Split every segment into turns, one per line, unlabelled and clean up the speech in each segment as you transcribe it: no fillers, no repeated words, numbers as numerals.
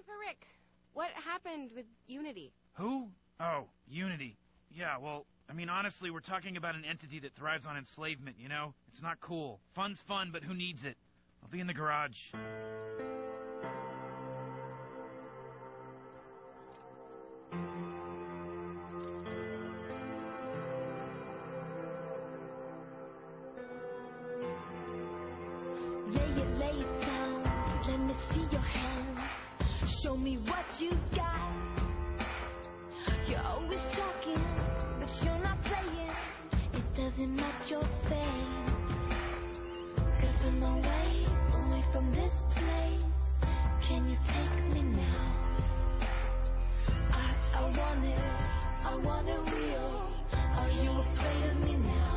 Grandpa Rick, what happened with Unity?
Who? Oh, Unity. Yeah, well, I mean, honestly, we're talking about an entity that thrives on enslavement, you know? It's not cool. Fun's fun, but who needs it? I'll be in the garage.
Lay it down, let me see your hands. Show me what you got. You're always talking, but you're not playing. It doesn't match your face. 'Cause I'm away from this place. Can you take me now? I want it real. Are you afraid of me now?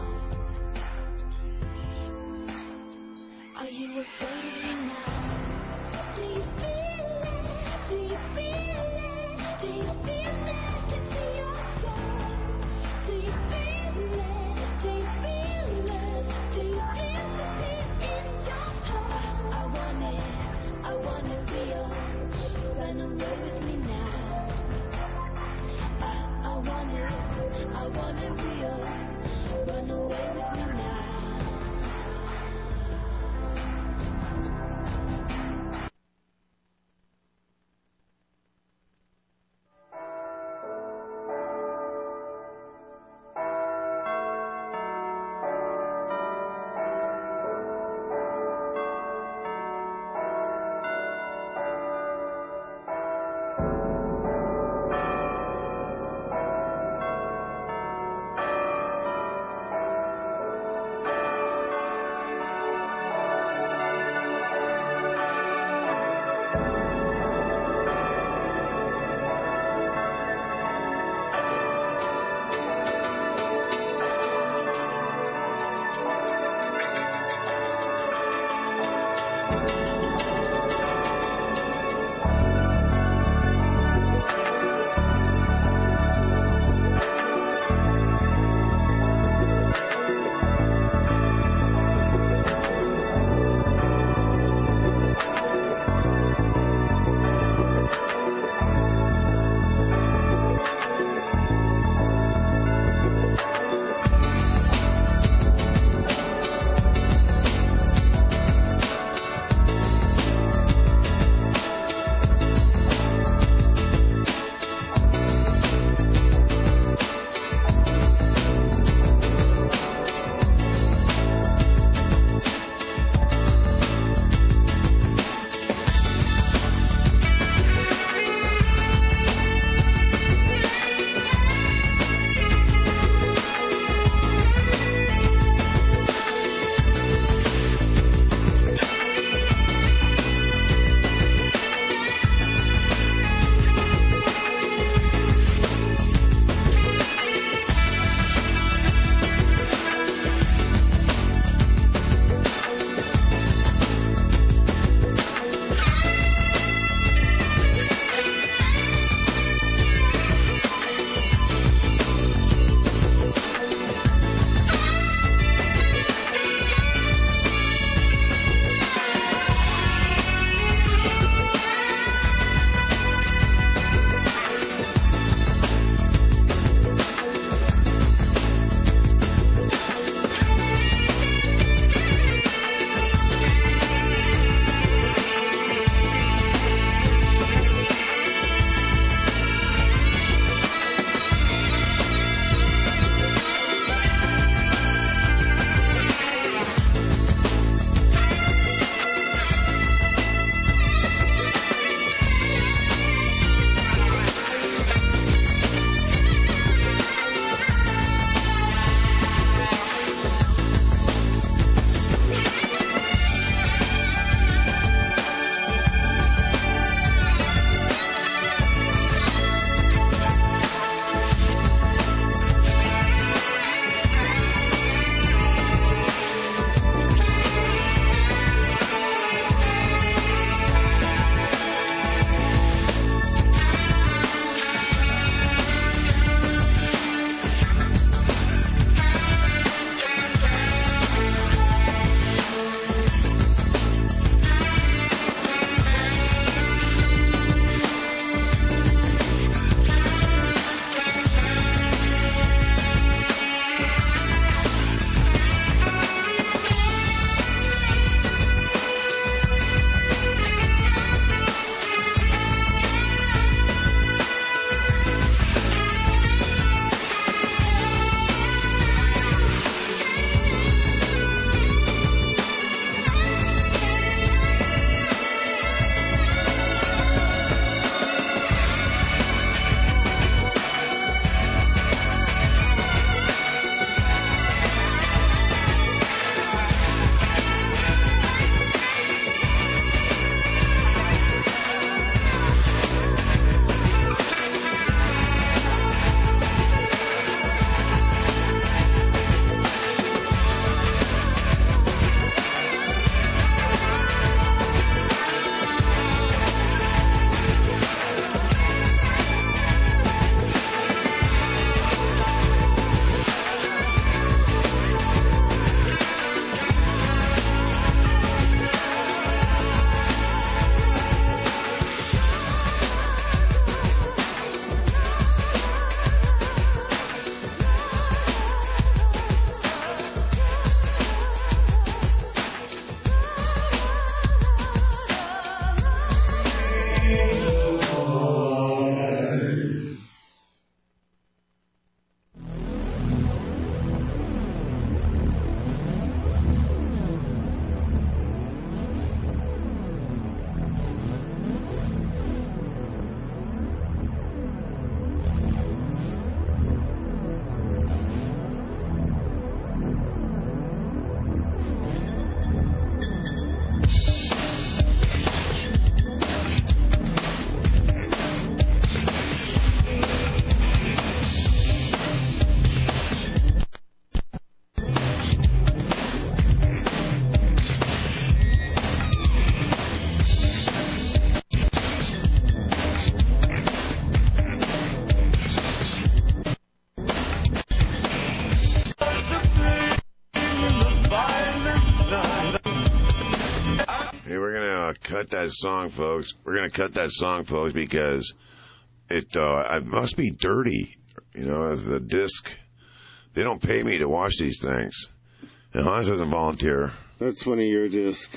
Are you afraid of me now? Do you feel it? Do you feel it? Do you feel it into your soul? Do you feel it? Do you feel it? Do you feel it in your heart? I want it real. Run away with me now. I want it real. Run away with me now.
gonna cut that song, folks. We're gonna cut that song, folks, because it must be dirty. You know, as the disc. They don't pay me to watch these things. And Hans doesn't volunteer.
That's one of your discs.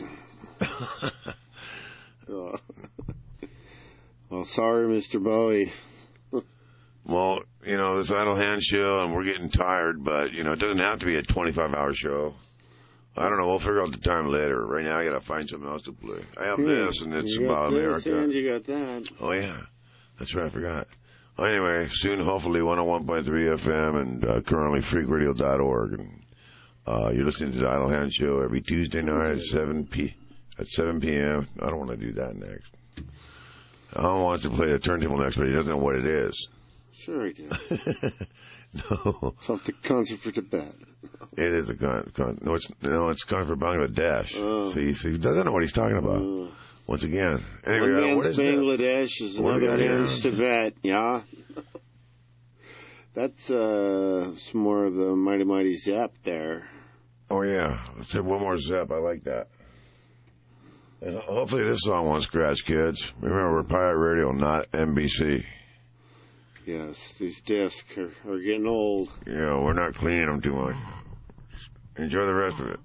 Well, sorry, Mr. Bowie.
Well, you know, this Idle Hand show, and we're getting tired, but, you know, it doesn't have to be a 25-hour show. I don't know. We'll figure out the time later. Right now, I got to find something else to play. I have this, and it's about America.
And you got that.
Oh, yeah. That's right. I forgot. Well, anyway, soon, hopefully, 101.3 FM and currently freakradio.org. And you're listening to the Idle Hand show every Tuesday night at 7 p.m. I don't want to do that next. Alan wants to play the turntable next, but he doesn't know what it is.
Sure he can.
No.
It's off the concert for Tibet.
It is a no, it's concert for Bangladesh. See, he doesn't know what he's talking about. Once again. Anyway,
one
what
man's
is
Bangladesh is another man's Tibet, yeah? That's some more of the Mighty Mighty Zap there.
Oh, yeah. Let's have one more Zap. I like that. And hopefully this song won't scratch, kids. Remember, we're Pirate Radio, not NBC.
Yes, these discs are getting old.
Yeah, we're not cleaning them too much. Enjoy the rest of it.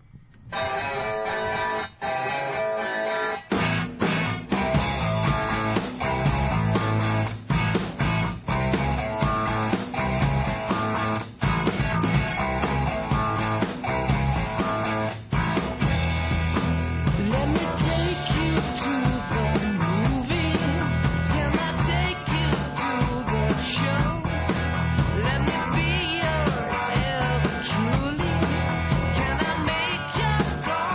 Truly, can I make your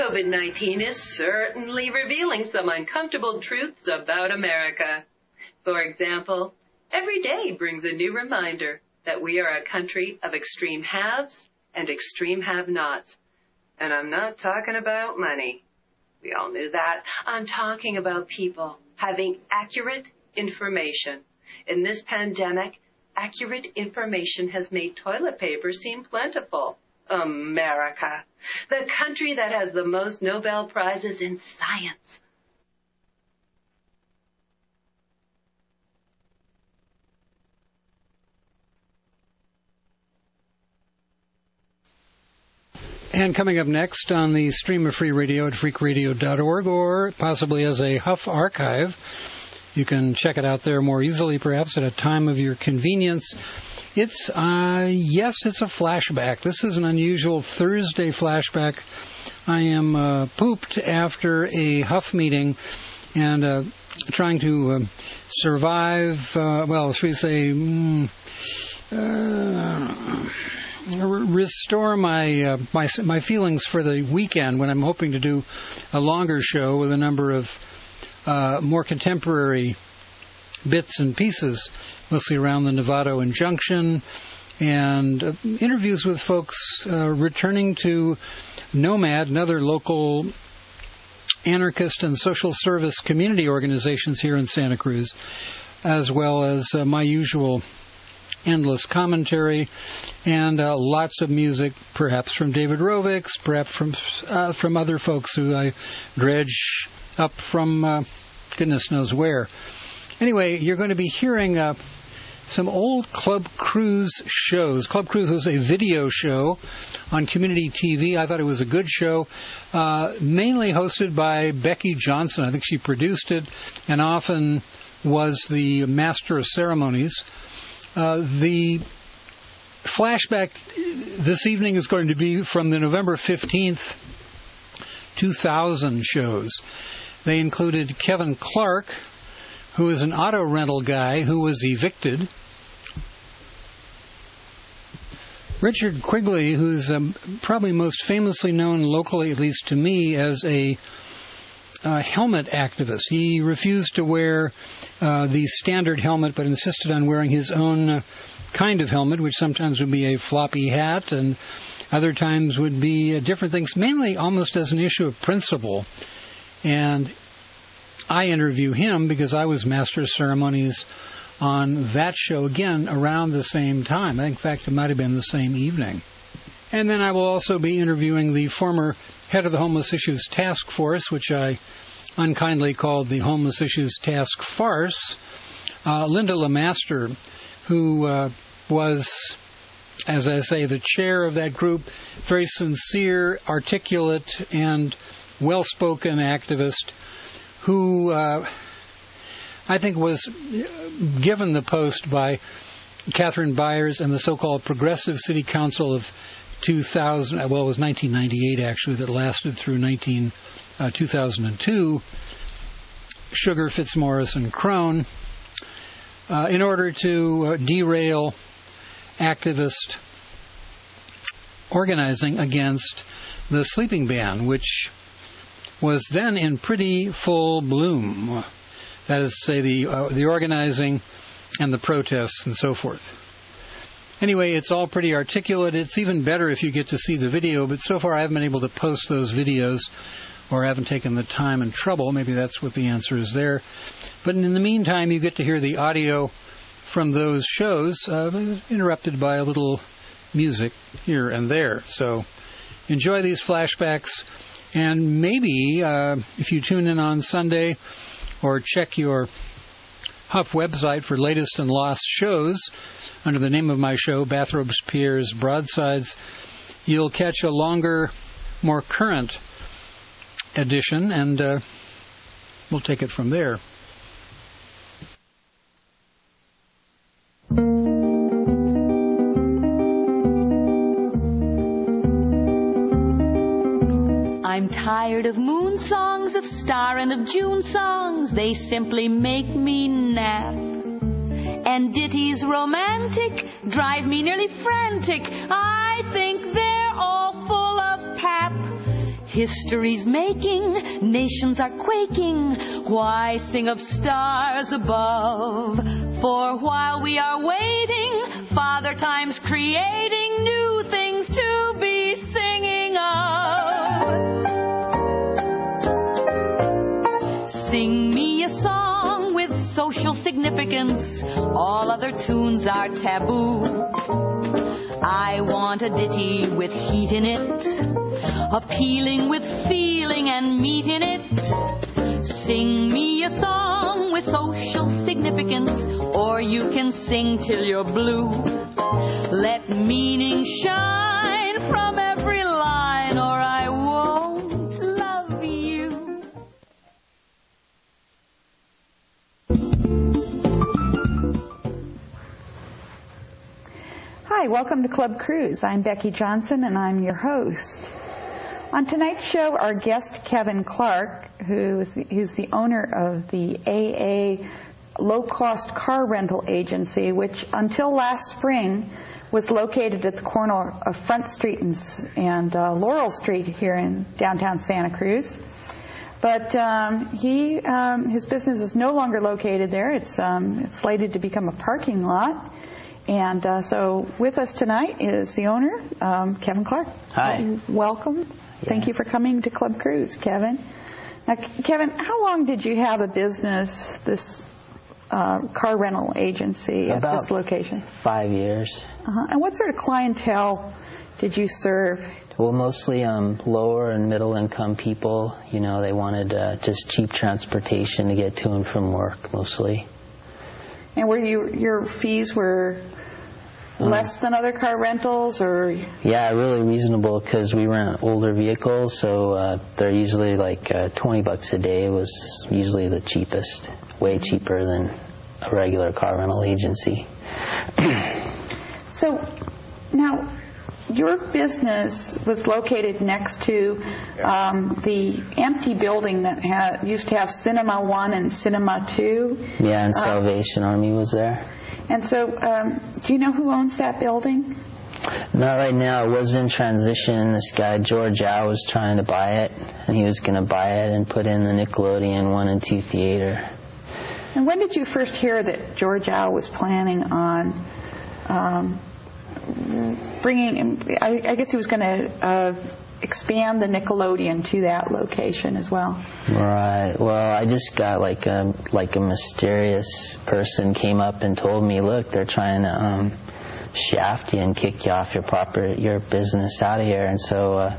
COVID-19 is certainly revealing some uncomfortable truths about America. For example, every day brings a new reminder that we are a country of extreme haves and extreme have-nots. And I'm not talking about money. We all knew that. I'm talking about people having accurate information. In this pandemic, accurate information has made toilet paper seem plentiful. America, the country that has the most Nobel Prizes in science.
And coming up next on the stream of free radio at freakradio.org, or possibly as a Huff archive, you can check it out there more easily, perhaps at a time of your convenience. It's a flashback. This is an unusual Thursday flashback. I am pooped after a Huff meeting and trying to survive, should we say, restore my feelings for the weekend when I'm hoping to do a longer show with a number of more contemporary bits and pieces, mostly around the Novato injunction, and interviews with folks returning to Nomad, another local anarchist and social service community organizations here in Santa Cruz, as well as my usual endless commentary and lots of music, perhaps from David Rovics, perhaps from other folks who I dredge up from goodness knows where. Anyway, you're going to be hearing some old Club Cruise shows. Club Cruise was a video show on community TV. I thought it was a good show, mainly hosted by Becky Johnson. I think she produced it and often was the master of ceremonies. The flashback this evening is going to be from the November 15th, 2000 shows. They included Kevin Clark, who is an auto rental guy who was evicted. Richard Quigley, who's probably most famously known locally, at least to me, as a helmet activist. He refused to wear the standard helmet, but insisted on wearing his own kind of helmet, which sometimes would be a floppy hat and other times would be different things, mainly almost as an issue of principle. And I interview him because I was master of ceremonies on that show, again, around the same time. In fact, it might have been the same evening. And then I will also be interviewing the former head of the Homeless Issues Task Force, which I unkindly called the Homeless Issues Task Farce, Linda LeMaster, who was, as I say, the chair of that group, very sincere, articulate, and well-spoken activist who I think was given the post by Catherine Byers and the so-called Progressive City Council of 2000, well, it was 1998 actually, that lasted through 2002, Sugar, Fitzmaurice, and Crone, in order to derail activist organizing against the sleeping ban, which was then in pretty full bloom. That is to say, the organizing and the protests and so forth. Anyway, it's all pretty articulate. It's even better if you get to see the video, but so far I haven't been able to post those videos or haven't taken the time and trouble. Maybe that's what the answer is there. But in the meantime, you get to hear the audio from those shows, interrupted by a little music here and there. So enjoy these flashbacks, and maybe if you tune in on Sunday or check your Huff website for latest and lost shows under the name of my show, Bathrobes, Pierre's Broadsides, you'll catch a longer, more current edition, and we'll take it from there.
I'm tired of moon songs, of star and of June songs. They simply make me nap. And ditties romantic drive me nearly frantic. I think they're all full of pap. history's making, nations are quaking. Why sing of stars above? For while we are waiting, Father Time's creating new things to be singing of. Sing me a song with social significance. All other tunes are taboo. I want a ditty with heat in it, appealing with feeling and meat in it. Sing me a song with social significance, or you can sing till you're blue. Let meaning shine from every line, or I won't love you.
Hi, welcome to Club Cruise. I'm Becky Johnson, and I'm your host. On tonight's show, our guest, Kevin Clark, who's the owner of the AA low-cost car rental agency, which until last spring was located at the corner of Front Street and Laurel Street here in downtown Santa Cruz. But his business is no longer located there. It's slated to become a parking lot. And so with us tonight is the owner, Kevin Clark.
Hi.
Welcome. Yeah. Thank you for coming to Club Cruise, Kevin. Now, Kevin, how long did you have a business, this car rental agency at this location?
5 years.
And what sort of clientele did you serve?
Well, mostly lower and middle income people. You know, they wanted just cheap transportation to get to and from work, mostly.
And were your fees were less than other car rentals, or?
Yeah, really reasonable because we rent older vehicles, so they're usually like $20 a day was usually the cheapest, way cheaper than a regular car rental agency.
So now, your business was located next to the empty building that used to have Cinema 1 and Cinema 2.
Yeah, and Salvation Army was there.
And so, do you know who owns that building?
Not right now. It was in transition. This guy, George Au, was trying to buy it, and he was going to buy it and put in the Nickelodeon 1 and 2 theater.
And when did you first hear that George Au was planning on bringing, I guess he was going to expand the Nickelodeon to that location as well?
Right. Well, I just got like a mysterious person came up and told me, look, they're trying to shaft you and kick you off your business out of here. And so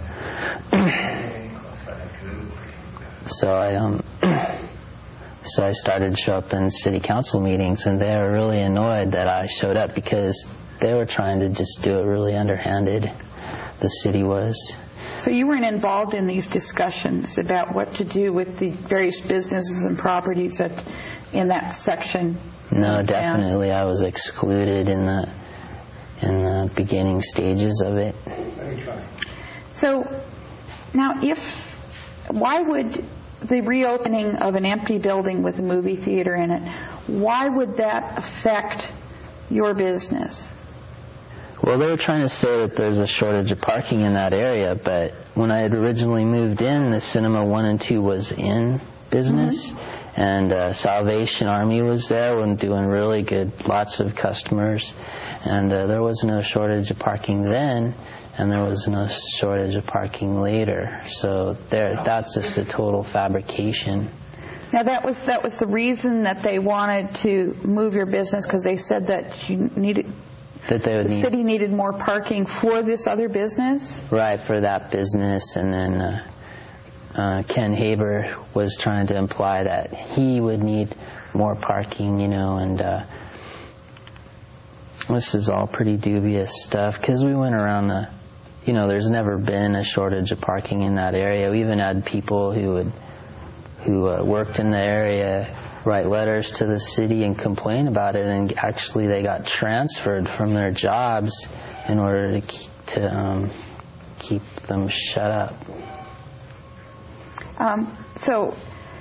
so I started to show up in city council meetings, and they were really annoyed that I showed up because they were trying to just do it really underhanded. The city was.
So you weren't involved in these discussions about what to do with the various businesses and properties in that section?
No, definitely. I was excluded in the beginning stages of it.
So now, why would the reopening of an empty building with a movie theater in it, why would that affect your business?
Well, they were trying to say that there's a shortage of parking in that area, but when I had originally moved in, the Cinema 1 and 2 was in business, and Salvation Army was there and doing really good, lots of customers, and there was no shortage of parking then, and there was no shortage of parking later. So that's just a total fabrication.
Now that was the reason that they wanted to move your business, because they said that you needed. The city needed more parking for this other business?
Right, for that business. And then Ken Haber was trying to imply that he would need more parking, and this is all pretty dubious stuff because we went around there's never been a shortage of parking in that area. We even had people who worked in the area write letters to the city and complain about it, and actually they got transferred from their jobs in order to keep them shut up.
So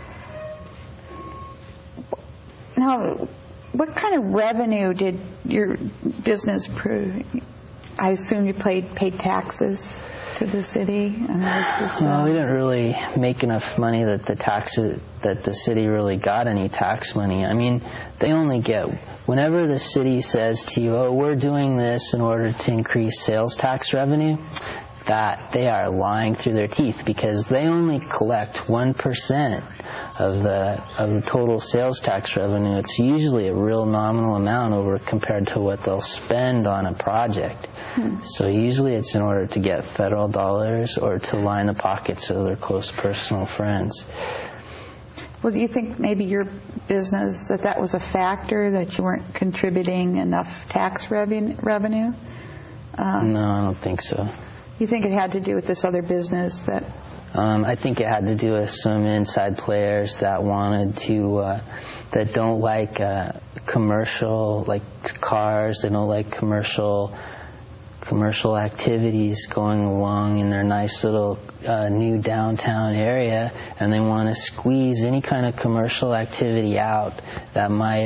now, what kind of revenue did your business I assume you paid taxes to the city? And
Well, we didn't really make enough money that the city really got any tax money. I mean, they only get, whenever the city says to you, oh, we're doing this in order to increase sales tax revenue, that they are lying through their teeth, because they only collect 1% of the total sales tax revenue. It's usually a real nominal amount compared to what they'll spend on a project. So usually it's in order to get federal dollars or to line the pockets of their close personal friends.
Well, do you think maybe your business, that was a factor, that you weren't contributing enough tax revenue?
No, I don't think so.
You think it had to do with this other business that...
I think it had to do with some inside players that wanted to, that don't like commercial, like cars. They don't like commercial activities going along in their nice little new downtown area, and they want to squeeze any kind of commercial activity out that might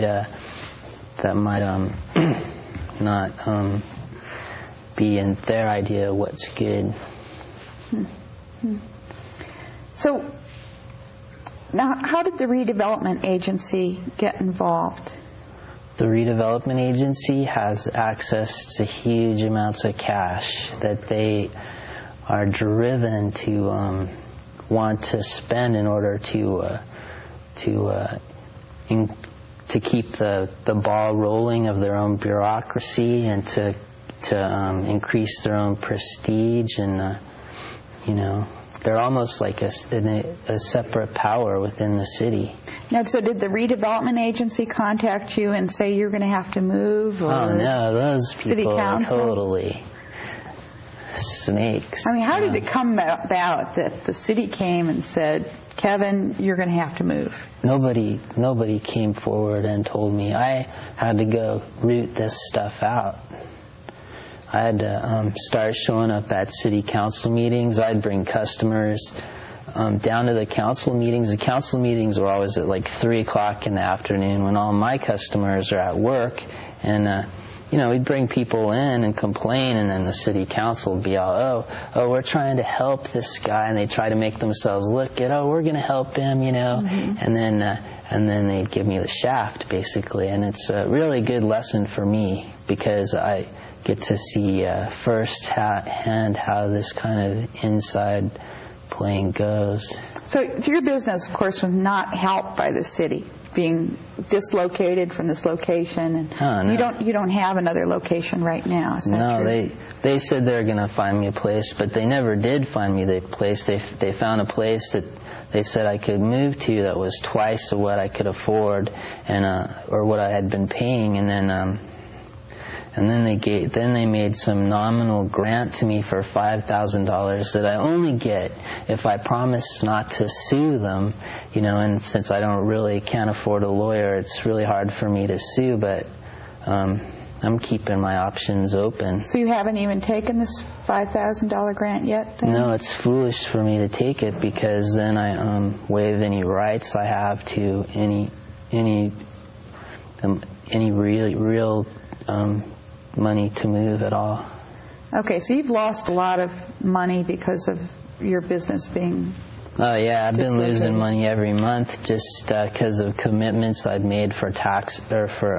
not be in their idea of what's good.
So, now how did the redevelopment agency get involved?
The redevelopment agency has access to huge amounts of cash that they are driven to want to spend in order to keep the ball rolling of their own bureaucracy and to increase their own prestige, and they're almost like a separate power within the city.
Now, so did the redevelopment agency contact you and say you're going to have to move? Or
oh no, those people are totally snakes.
I mean, how did it come about that the city came and said, Kevin, you're going to have to move?
Nobody came forward and told me. I had to go root this stuff out. I had to start showing up at city council meetings. I'd bring customers down to the council meetings. The council meetings were always at like 3 o'clock in the afternoon when all my customers are at work. And, we'd bring people in and complain, and then the city council would be all, oh, we're trying to help this guy. And they try to make themselves look at, we're going to help him,
Mm-hmm.
And then they'd give me the shaft, basically. And it's a really good lesson for me, because I get to see firsthand how this kind of inside playing goes.
So your business, of course, was not helped by the city being dislocated from this location, and
no.
You don't have another location right now. Is that true?
They said they were going to find me a place, but they never did find me the place. They found a place that they said I could move to that was twice of what I could afford, and or what I had been paying, and then they made some nominal grant to me for $5,000 that I only get if I promise not to sue them, and since I can't afford a lawyer, it's really hard for me to sue, but I'm keeping my options open.
So you haven't even taken this $5,000 grant yet, then?
No, it's foolish for me to take it, because then I waive any rights I have to any real money to move at all.
Okay, so you've lost a lot of money because of your business being...
Oh yeah, I've been losing money every month just because of commitments I'd made for tax or for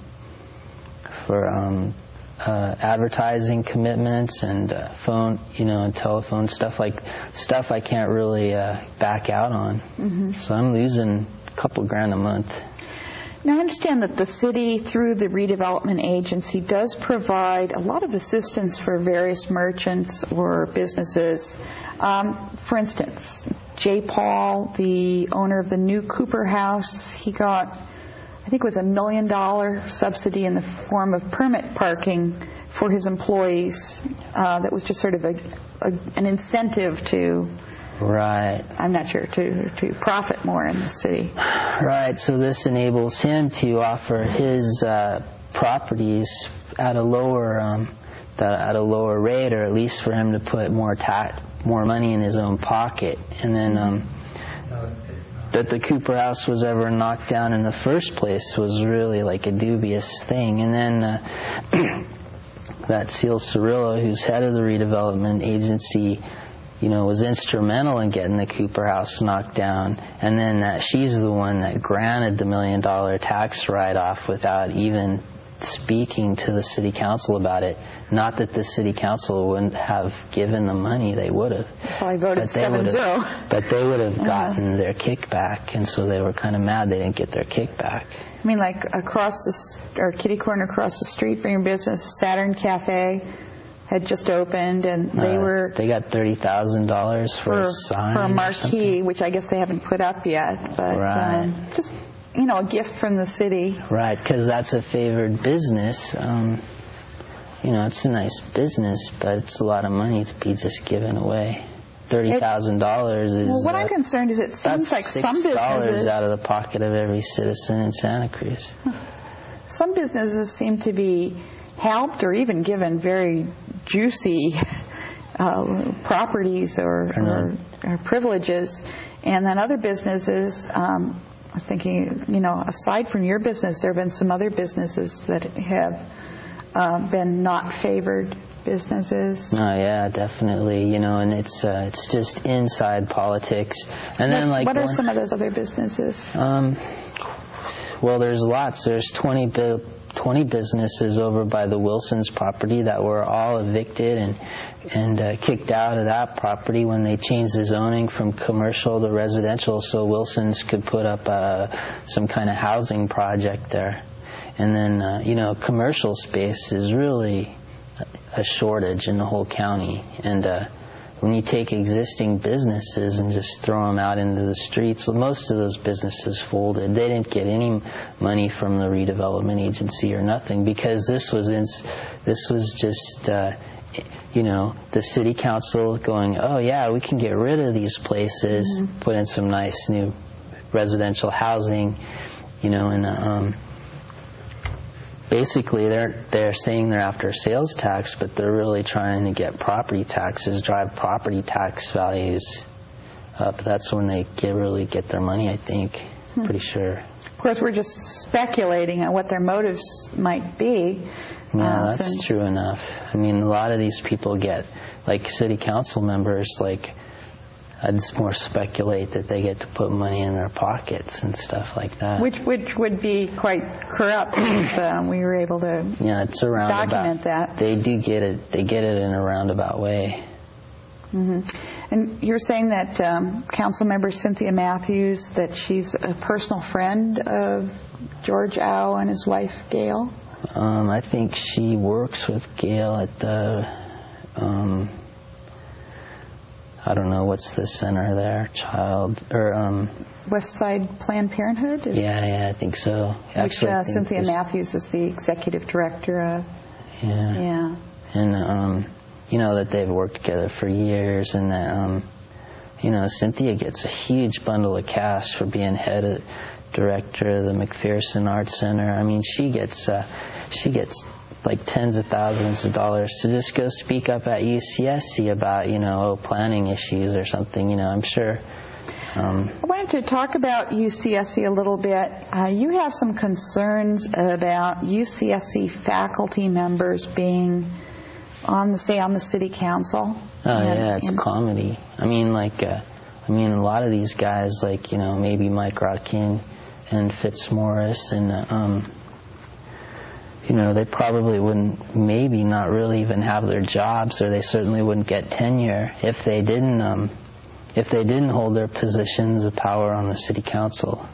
advertising commitments and phone, and telephone stuff I can't really back out on.
Mm-hmm.
So I'm losing a couple grand a month.
Now, I understand that the city, through the redevelopment agency, does provide a lot of assistance for various merchants or businesses. For instance, J. Paul, the owner of the new Cooper House, he got, I think it was $1 million subsidy in the form of permit parking for his employees. That was just sort of an incentive to...
Right.
I'm not sure, to profit more in the city.
Right, so this enables him to offer his properties at a lower rate, or at least for him to put more money in his own pocket. And then that the Cooper House was ever knocked down in the first place was really like a dubious thing. And then that Ceil Cirillo, who's head of the redevelopment agency, was instrumental in getting the Cooper House knocked down, and then that she's the one that granted the $1 million tax write-off without even speaking to the city council about it. Not that the city council wouldn't have given the money, they would have.
Probably voted 7-0.
But they would have gotten their kickback, and so they were kind of mad they didn't get their kickback.
I mean, like kitty corner across the street from your business, Saturn Cafe had just opened, and they got
$30,000 for a sign,
for a marquee, which I guess they haven't put up yet. But
right.
Just a gift from the city.
Right, because that's a favored business. It's a nice business, but it's a lot of money to be just given away. $30,000 is.
Well, what I'm concerned is it seems like some businesses
$6 out of the pocket of every citizen in Santa Cruz.
Some businesses seem to be helped or even given very juicy properties or privileges, and then other businesses. I'm thinking, aside from your business, there have been some other businesses that have been not favored businesses.
Oh yeah, definitely. And it's just inside politics. And then
what are some of those other businesses?
Well, there's lots. There's 20 businesses over by the Wilsons property that were all evicted and kicked out of that property when they changed the zoning from commercial to residential, so Wilsons could put up some kind of housing project there. And then commercial space is really a shortage in the whole county, and when you take existing businesses and just throw them out into the streets, most of those businesses folded. They didn't get any money from the redevelopment agency or nothing, because this was just the city council going, oh yeah, we can get rid of these places, put in some nice new residential housing, and basically they're saying they're after sales tax, but they're really trying to get property taxes, drive property tax values up. That's when they really get their money, I think. Pretty sure.
Of course, we're just speculating on what their motives might be.
Yeah, that's true enough. I mean, a lot of these people get, like city council members, I'd more speculate that they get to put money in their pockets and stuff like that.
Which would be quite corrupt if we were able to
it's a roundabout.
Document that.
They do get it. They get it in a roundabout way.
Mm-hmm. And you're saying that council member Cynthia Matthews, that she's a personal friend of George Au and his wife Gail?
I think she works with Gail at the... I don't know, what's the center there?
West Side Planned Parenthood?
Yeah, I think so.
Which Cynthia Matthews is the executive director of.
Yeah. And, that they've worked together for years, and that, Cynthia gets a huge bundle of cash for being head director of the McPherson Arts Center. I mean, she gets like tens of thousands of dollars to just go speak up at UCSC about, planning issues or something, I'm sure.
I wanted to talk about UCSC a little bit. You have some concerns about UCSC faculty members being on the city council.
Yeah, it's comedy. I mean, a lot of these guys, maybe Mike Rodkin and Fitzmaurice and, they probably wouldn't, maybe not really even have their jobs, or they certainly wouldn't get tenure if they didn't hold their positions of power on the city council.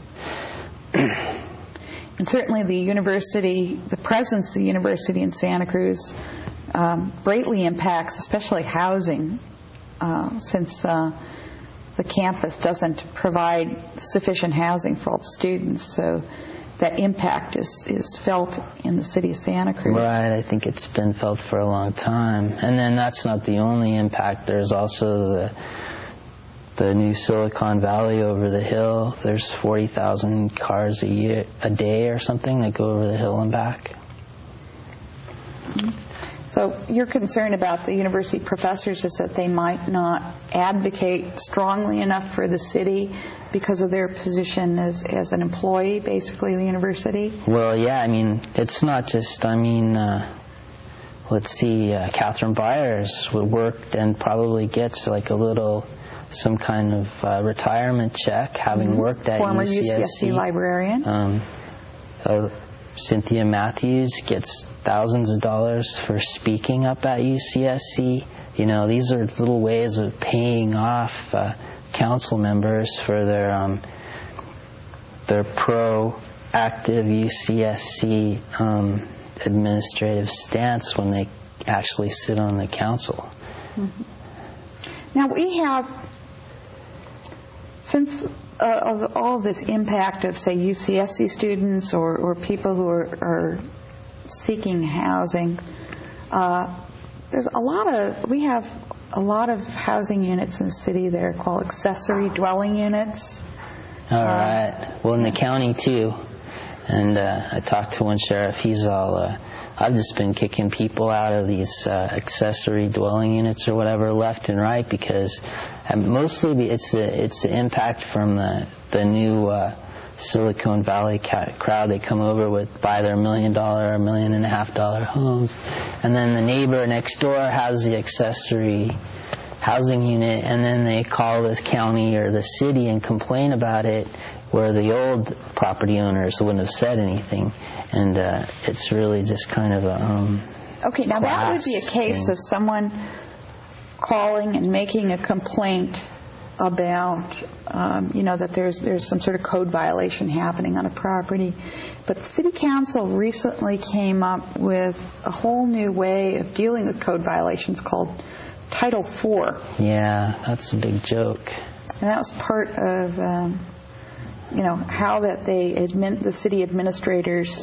And certainly the presence of the university in Santa Cruz greatly impacts, especially housing, since the campus doesn't provide sufficient housing for all the students. So that impact is felt in the city of Santa Cruz.
Right, I think it's been felt for a long time. And then that's not the only impact. There's also the new Silicon Valley over the hill. There's 40,000 cars a day or something that go over the hill and back.
So your concern about the university professors is that they might not advocate strongly enough for the city because of their position as an employee, basically, of the university?
Well, yeah, it's not just, let's see, Catherine Byers worked and probably gets like some kind of retirement check, having worked at
Former
UCSC
librarian.
Cynthia Matthews gets thousands of dollars for speaking up at UCSC. You know, these are little ways of paying off council members for their proactive UCSC administrative stance when they actually sit on the council.
Now we have, since of all this impact of, say, UCSC students or people who are seeking housing, we have a lot of housing units in the city that are called accessory dwelling units.
All right. Well, in the county too. And I talked to one sheriff. He's all, I've just been kicking people out of these accessory dwelling units or whatever left and right because mostly it's the impact from the new Silicon Valley crowd. They come over buy their $1 million, $1.5 million homes, and then the neighbor next door has the accessory housing unit, and then they call the county or the city and complain about it, where the old property owners wouldn't have said anything, and it's really just kind of a
okay. Now that would be a case of someone calling and making a complaint about, that there's some sort of code violation happening on a property. But the City Council recently came up with a whole new way of dealing with code violations called Title IV.
Yeah, that's a big joke.
And that was part of, how that the city administrators.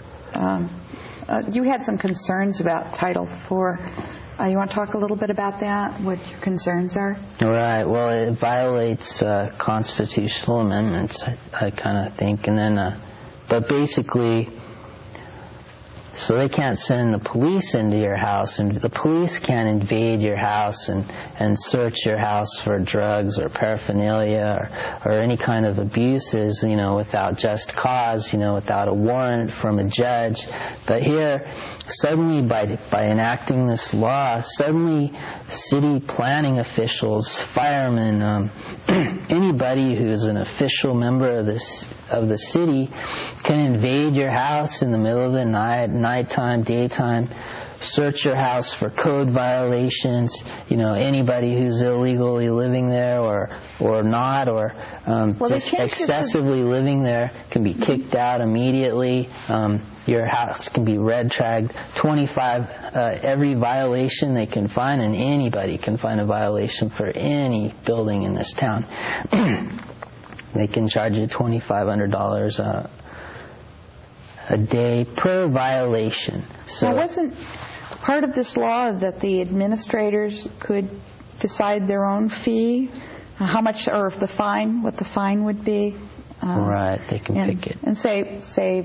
You had some concerns about Title IV. You want to talk a little bit about that? What your concerns are?
Right. Well, it violates constitutional amendments, I kind of think, and then, but basically. So they can't send the police into your house, and the police can't invade your house and search your house for drugs or paraphernalia or any kind of abuses, without just cause, without a warrant from a judge. But here, suddenly by enacting this law, suddenly city planning officials, firemen, anybody who's an official member of the city can invade your house in the middle of the night, nighttime, daytime, search your house for code violations, anybody who's illegally living there or not, or just excessively living there can be kicked out immediately. Your house can be red tagged. 25, every violation they can find, and anybody can find a violation for any building in this town. They can charge you $2,500 a day per violation. So
now, wasn't part of this law that the administrators could decide their own fee, how much, or if what the fine would be?
Right, they can pick it.
And say.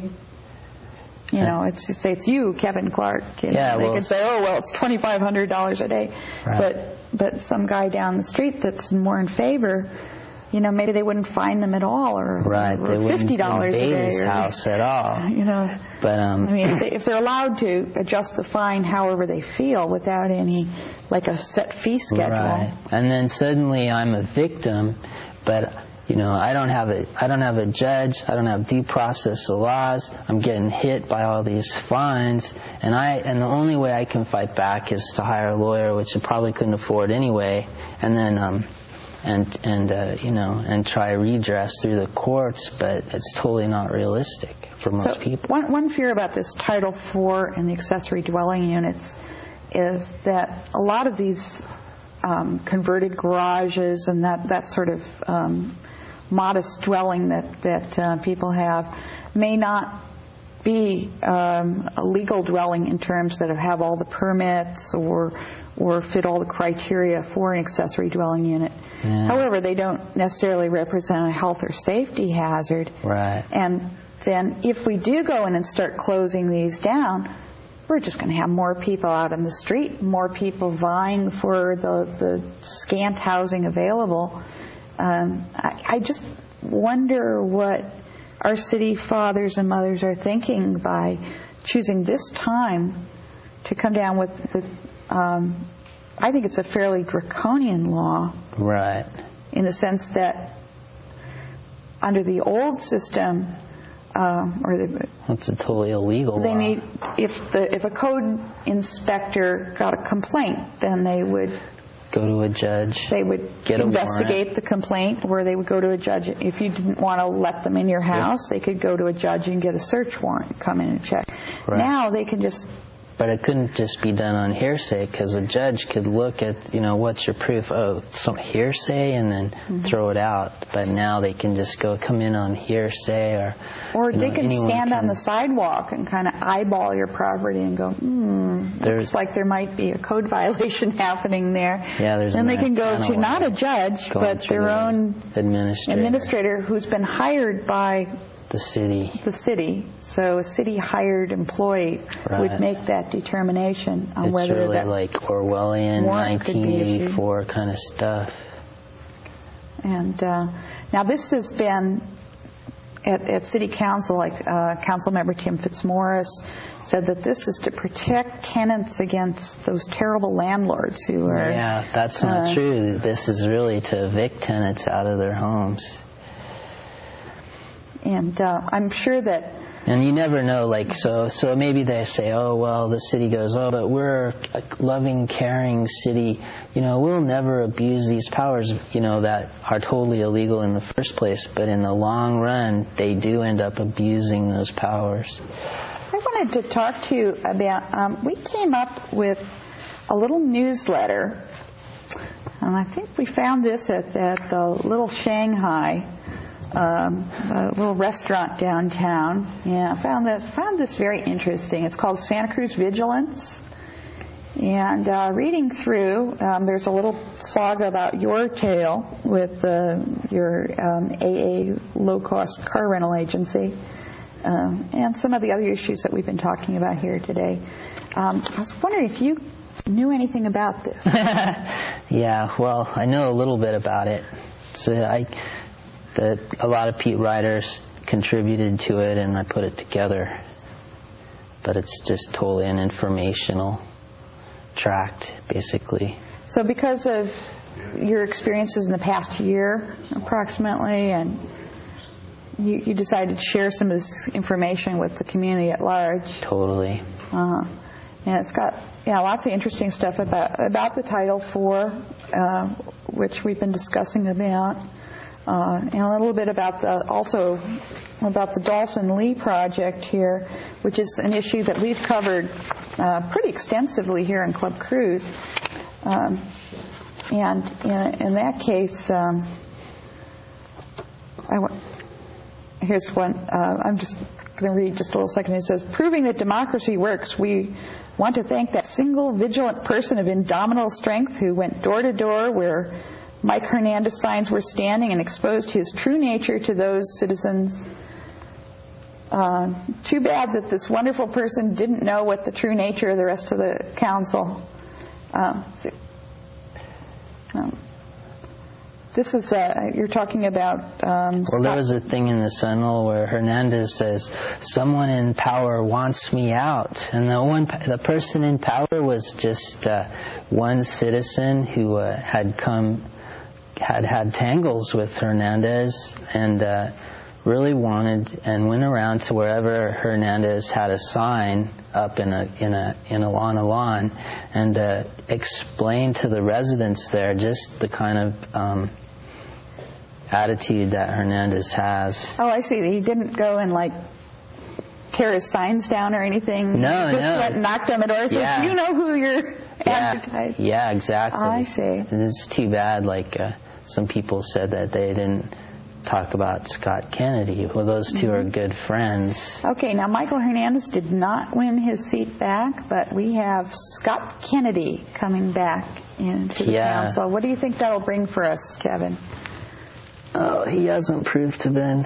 It's you, Kevin Clark. They could say, it's $2,500 a day. Right. But some guy down the street that's more in favor, maybe they wouldn't fine them at all, or $50 a day,
his house at all. But
if they're allowed to adjust the fine however they feel without any a set fee schedule.
Right. And then suddenly I'm a victim, but. I don't have a judge. I don't have due process of laws. I'm getting hit by all these fines, and the only way I can fight back is to hire a lawyer, which I probably couldn't afford anyway, and then and try redress through the courts. But it's totally not realistic for most people.
One fear about this Title IV and the accessory dwelling units is that a lot of these converted garages and that sort of modest dwelling that people have may not be a legal dwelling in terms that have all the permits or fit all the criteria for an accessory dwelling unit. Yeah. However, they don't necessarily represent a health or safety hazard.
Right.
And then if we do go in and start closing these down, we're just going to have more people out in the street, more people vying for the scant housing available. I just wonder what our city fathers and mothers are thinking by choosing this time to come down with I think it's a fairly draconian law.
Right.
In the sense that under the old system,
it's a totally illegal
they
law.
need if a code inspector got a complaint, then they would
go to a judge.
They would investigate the complaint, or they would go to a judge. If you didn't want to let them in your house, they could go to a judge and get a search warrant, come in and check.
Right.
Now they can just...
But it couldn't just be done on hearsay, because a judge could look at, what's your proof? Oh, some hearsay, and then throw it out. But now they can just come in on hearsay,
or they can stand on the sidewalk and kind of eyeball your property and go, looks like there might be a code violation happening there.
Yeah, there's.
Then they can go to not a judge, but their own administrator who's been hired by
the city. So a city hired employee would make that determination on whether really
that
like Orwellian 1984 kind of stuff.
And now this has been at City Council, like Council Member Tim Fitzmaurice said that this is to protect tenants against those terrible landlords who are...
Yeah, that's not true. This is really to evict tenants out of their homes.
And I'm sure that...
And you never know, so maybe they say, oh, well, the city goes, oh, but we're a loving, caring city. We'll never abuse these powers, that are totally illegal in the first place. But in the long run, they do end up abusing those powers.
I wanted to talk to you about, we came up with a little newsletter. And I think we found this at the Little Shanghai, a little restaurant downtown. Yeah, I found this very interesting. It's called Santa Cruz Vigilance. And reading through, there's a little saga about your tale with your AA low-cost car rental agency, and some of the other issues that we've been talking about here today. I was wondering if you knew anything about this.
Yeah, well, I know a little bit about it. A lot of Pete writers contributed to it, and I put it together. But it's just totally an informational tract, basically.
So because of your experiences in the past year, approximately, and you decided to share some of this information with the community at large.
Totally.
And it's got lots of interesting stuff about the Title IV, which we've been discussing about. And a little bit about the Dolphin Lee project here, which is an issue that we've covered pretty extensively here in Club Cruise. And in that case, here's one. I'm just going to read just a little second. It says, "Proving that democracy works, we want to thank that single vigilant person of indomitable strength who went door to door where Mike Hernandez signs were standing and exposed his true nature to those citizens. Too bad that this wonderful person didn't know what the true nature of the rest of the council." This is, you're talking about...
well, there was a thing in the Sentinel where Hernandez says, "Someone in power wants me out." And the person in power was just one citizen who had tangles with Hernandez and really wanted and went around to wherever Hernandez had a sign up in a lawn and explained to the residents there just the kind of attitude that Hernandez has.
Oh, I see. He didn't go and tear his signs down or anything.
No,
he just went and knocked on the door. So you know who you're advertising.
Yeah, exactly.
I see.
And it's too bad. Some people said that they didn't talk about Scott Kennedy. Well, those two are good friends.
Okay, now Michael Hernandez did not win his seat back, but we have Scott Kennedy coming back into the council. What do you think that'll bring for us, Kevin?
Oh, he hasn't proved to been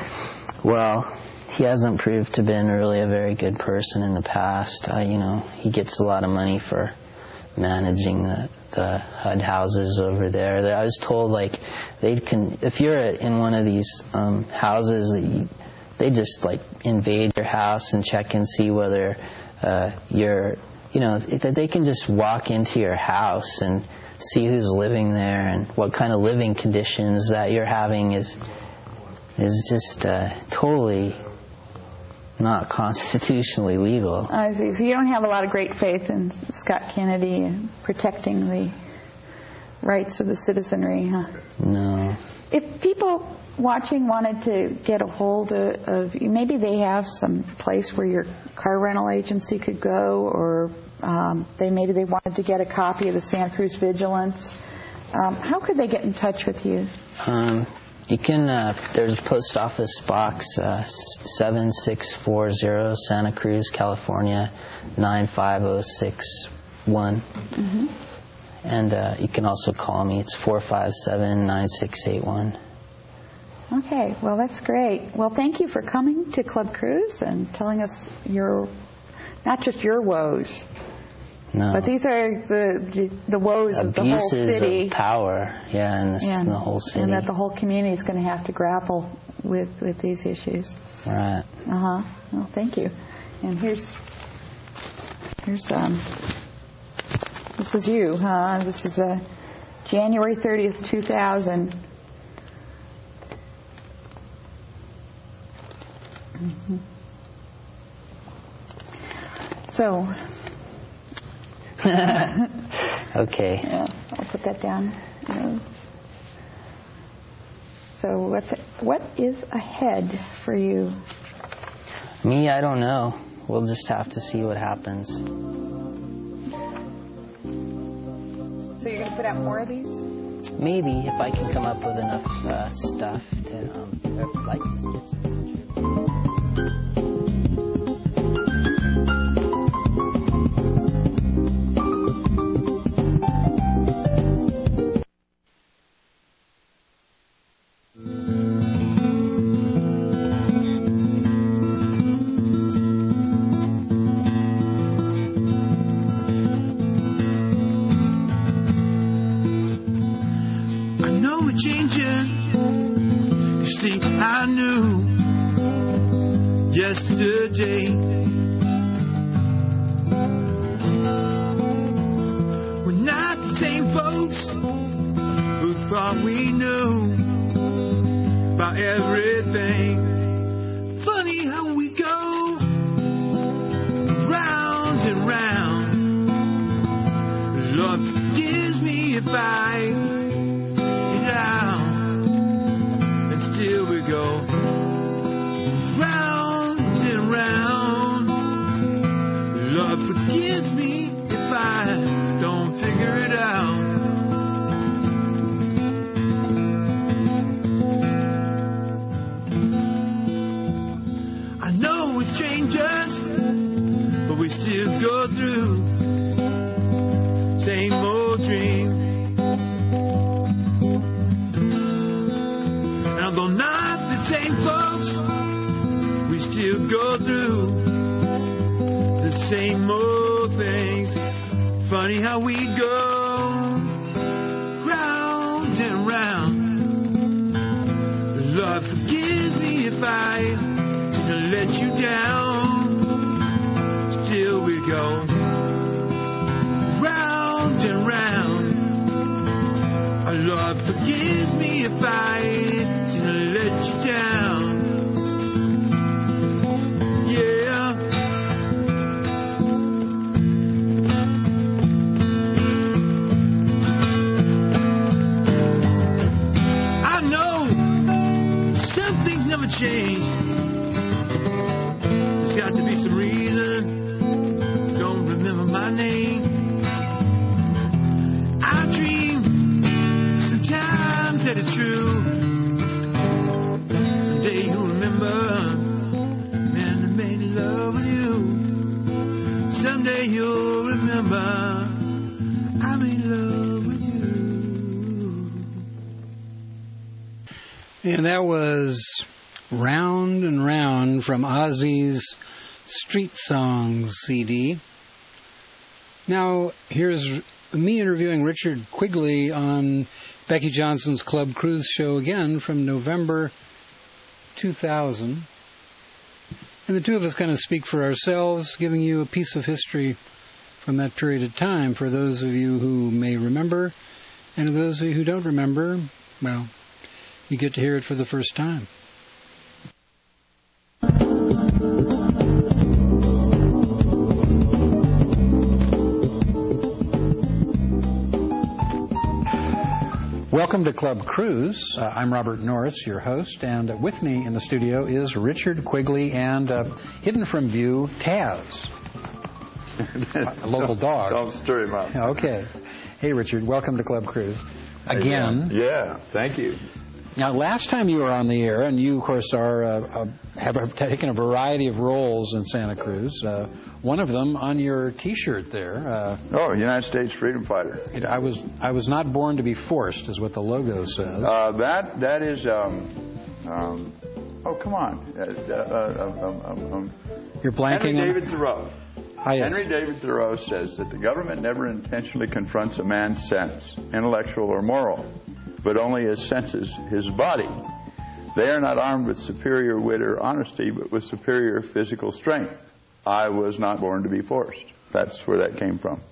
really a very good person in the past. He gets a lot of money for managing the HUD houses over there. I was told if you're in one of these houses, they just invade your house and check and see whether you're that they can just walk into your house and see who's living there and what kind of living conditions that you're having is just totally not constitutionally legal.
I see. So you don't have a lot of great faith in Scott Kennedy and protecting the rights of the citizenry, huh?
No.
If people watching wanted to get a hold of you, maybe they have some place where your car rental agency could go, or maybe they wanted to get a copy of the Santa Cruz Vigilance. How could they get in touch with you?
You can, there's a post office box, 7640 Santa Cruz, California, 95061.
Mm-hmm.
And you can also call me. It's 457-9681.
Okay, well, that's great. Well, thank you for coming to Club Cruise and telling us not just your woes, but these are the woes of the whole city.
Abuses of power, in the whole city.
And that the whole community is going to have to grapple with these issues.
Right.
Uh-huh. Well, thank you. And here's this is you, huh? This is January 30th, 2000. Mm-hmm. So.
Okay.
Yeah, I'll put that down. So what is ahead for you?
Me, I don't know. We'll just have to see what happens.
So you're going to put out more of these?
Maybe, if I can come up with enough stuff to. I'd like to get some.
And that was Round and Round from Ozzy's Street Songs CD. Now, here's me interviewing Richard Quigley on Becky Johnson's Club Cruise show again from November 2000. And the two of us kind of speak for ourselves, giving you a piece of history from that period of time. For those of you who may remember, and those of you who don't remember, well, you get to hear it for the first time. Welcome to Club Cruise. I'm Robert Norris, your host, and with me in the studio is Richard Quigley and, hidden from view, Taz, a local dog.
Don't stir him up.
Okay. Hey, Richard, welcome to Club Cruise. Again.
Yeah, thank you.
Now, last time you were on the air, and you, of course, have taken a variety of roles in Santa Cruz. One of them on your T-shirt there.
United States Freedom Fighter.
I was not born to be forced, is what the logo says.
That is. Oh, come on.
You're blanking.
Henry David Thoreau.
Yes.
Henry David Thoreau says that the government never intentionally confronts a man's sense, intellectual or moral, but only his senses, his body. They are not armed with superior wit or honesty, but with superior physical strength. I was not born to be forced. That's where that came from.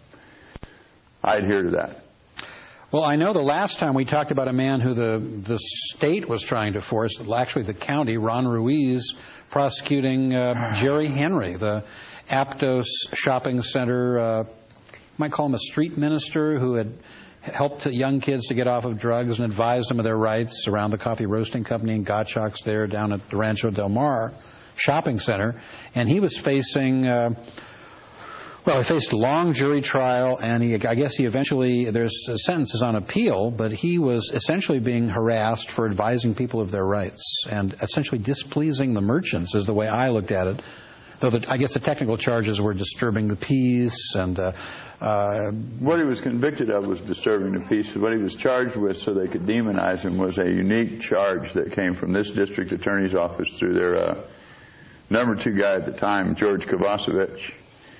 I adhere to that.
Well, I know the last time we talked about a man who the state was trying to force, actually the county, Ron Ruiz, prosecuting Jerry Henry, the Aptos shopping center, you might call him a street minister who had helped young kids to get off of drugs and advised them of their rights around the coffee roasting company in Gottschalk's there down at the Rancho Del Mar shopping center. And he was facing, he faced a long jury trial, and I guess he eventually, there's sentences on appeal, but he was essentially being harassed for advising people of their rights and essentially displeasing the merchants is the way I looked at it. Though I guess the technical charges were disturbing the peace and...
what he was convicted of was disturbing the peace. What he was charged with so they could demonize him was a unique charge that came from this district attorney's office through their number 2 guy at the time, George Kovacevic.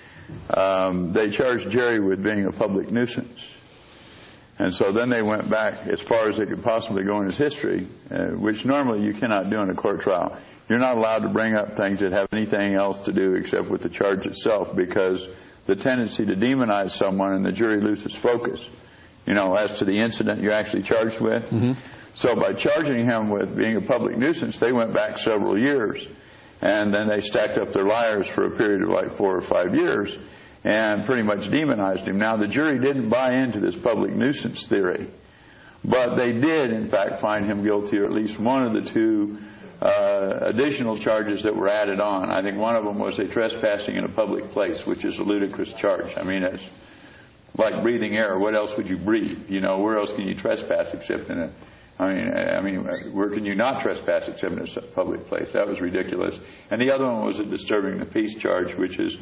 They charged Jerry with being a public nuisance. And so then they went back as far as they could possibly go in his history, which normally you cannot do in a court trial. You're not allowed to bring up things that have anything else to do except with the charge itself, because the tendency to demonize someone and the jury loses focus, as to the incident you're actually charged with. Mm-hmm. So by charging him with being a public nuisance, they went back several years. And then they stacked up their liars for a period of like 4 or 5 years and pretty much demonized him. Now, the jury didn't buy into this public nuisance theory, but they did, in fact, find him guilty of at least one of the 2 additional charges that were added on. I think one of them was a trespassing in a public place, which is a ludicrous charge. I mean, it's like breathing air. What else would you breathe? Where else can you trespass except in a... I mean, where can you not trespass except in a public place? That was ridiculous. And the other one was a disturbing the peace charge, which is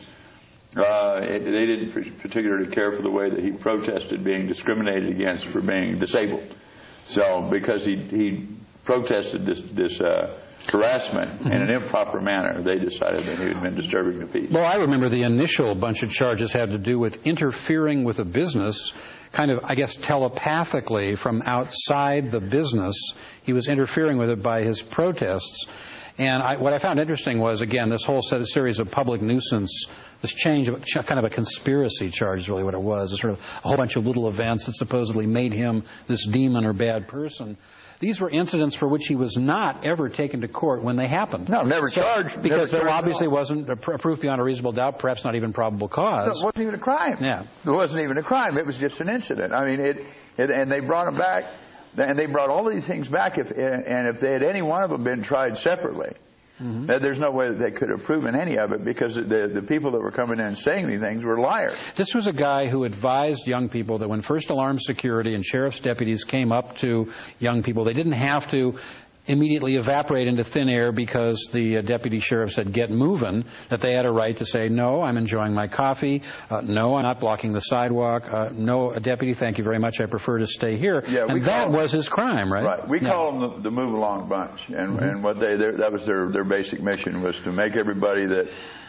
they didn't particularly care for the way that he protested being discriminated against for being disabled. So because he protested this harassment in an improper manner, they decided that he had been disturbing the peace.
Well, I remember the initial bunch of charges had to do with interfering with a business, kind of, I guess, telepathically from outside the business. He was interfering with it by his protests. And what I found interesting was, again, this whole series of public nuisance, this change of kind of a conspiracy charge is really what it was. It's sort of a whole bunch of little events that supposedly made him this demon or bad person. These were incidents for which he was not ever taken to court when they happened.
No, never charged.
Because there obviously wasn't a proof beyond a reasonable doubt, perhaps not even probable cause.
No, it wasn't even a crime.
Yeah.
It wasn't even a crime. It was just an incident. I mean, and they brought him back, and they brought all these things back, and if they had any one of them been tried separately, mm-hmm. There's no way that they could have proven any of it, because the people that were coming in and saying these things were liars.
This was a guy who advised young people that when first alarm security and sheriff's deputies came up to young people, they didn't have to immediately evaporate into thin air because the deputy sheriff said, get moving, that they had a right to say, no, I'm enjoying my coffee. No, I'm not blocking the sidewalk. No, deputy, thank you very much. I prefer to stay here. Yeah, and that was his crime, right?
Right. We call them the move along bunch. And, mm-hmm. and what that was their basic mission, was to make everybody and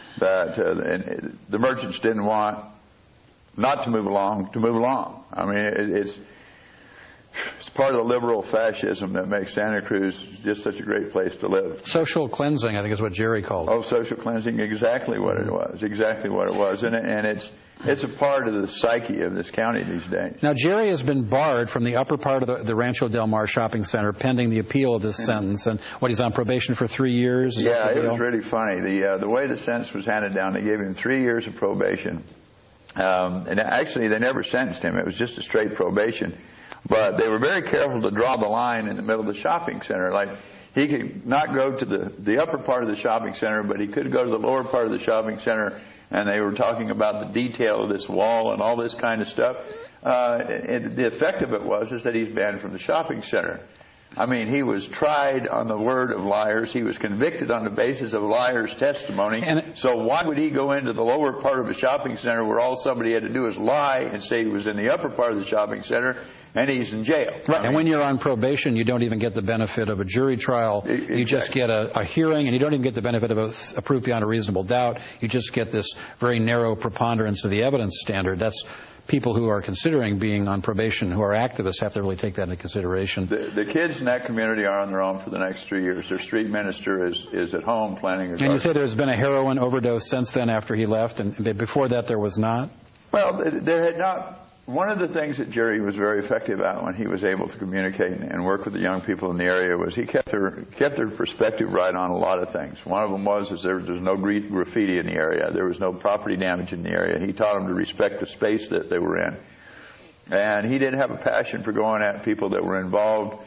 the merchants didn't want not to move along, to move along. I mean, it's part of the liberal fascism that makes Santa Cruz just such a great place to live.
Social cleansing, I think, is what Jerry called it.
Oh, social cleansing, exactly what it was. Exactly what it was. And It's a part of the psyche of this county these days.
Now, Jerry has been barred from the upper part of the Rancho Del Mar shopping center pending the appeal of this sentence. And he's on probation for 3 years?
Yeah, it was really funny. The way the sentence was handed down, they gave him 3 years of probation. And actually, they never sentenced him. It was just a straight probation. But they were very careful to draw the line in the middle of the shopping center. Like, he could not go to the upper part of the shopping center, but he could go to the lower part of the shopping center. And they were talking about the detail of this wall and all this kind of stuff. And the effect of it is that he's banned from the shopping center. I mean, he was tried on the word of liars. He was convicted on the basis of liars' testimony. So why would he go into the lower part of a shopping center where all somebody had to do is lie and say he was in the upper part of the shopping center and he's in jail?
Right. And when you're on probation, you don't even get the benefit of a jury trial. Exactly. You just get a hearing, and you don't even get the benefit of a proof beyond a reasonable doubt. You just get this very narrow preponderance of the evidence standard. That's people who are considering being on probation, who are activists, have to really take that into consideration.
The kids in that community are on their own for the next 3 years. Their street minister is at home planning a garden.
And you say there's been a heroin overdose since then after he left, and before that there was not?
Well, there had not. One of the things that Jerry was very effective at when he was able to communicate and work with the young people in the area was he kept their perspective right on a lot of things. One of them was there's no graffiti in the area. There was no property damage in the area. He taught them to respect the space that they were in. And he didn't have a passion for going at people that were involved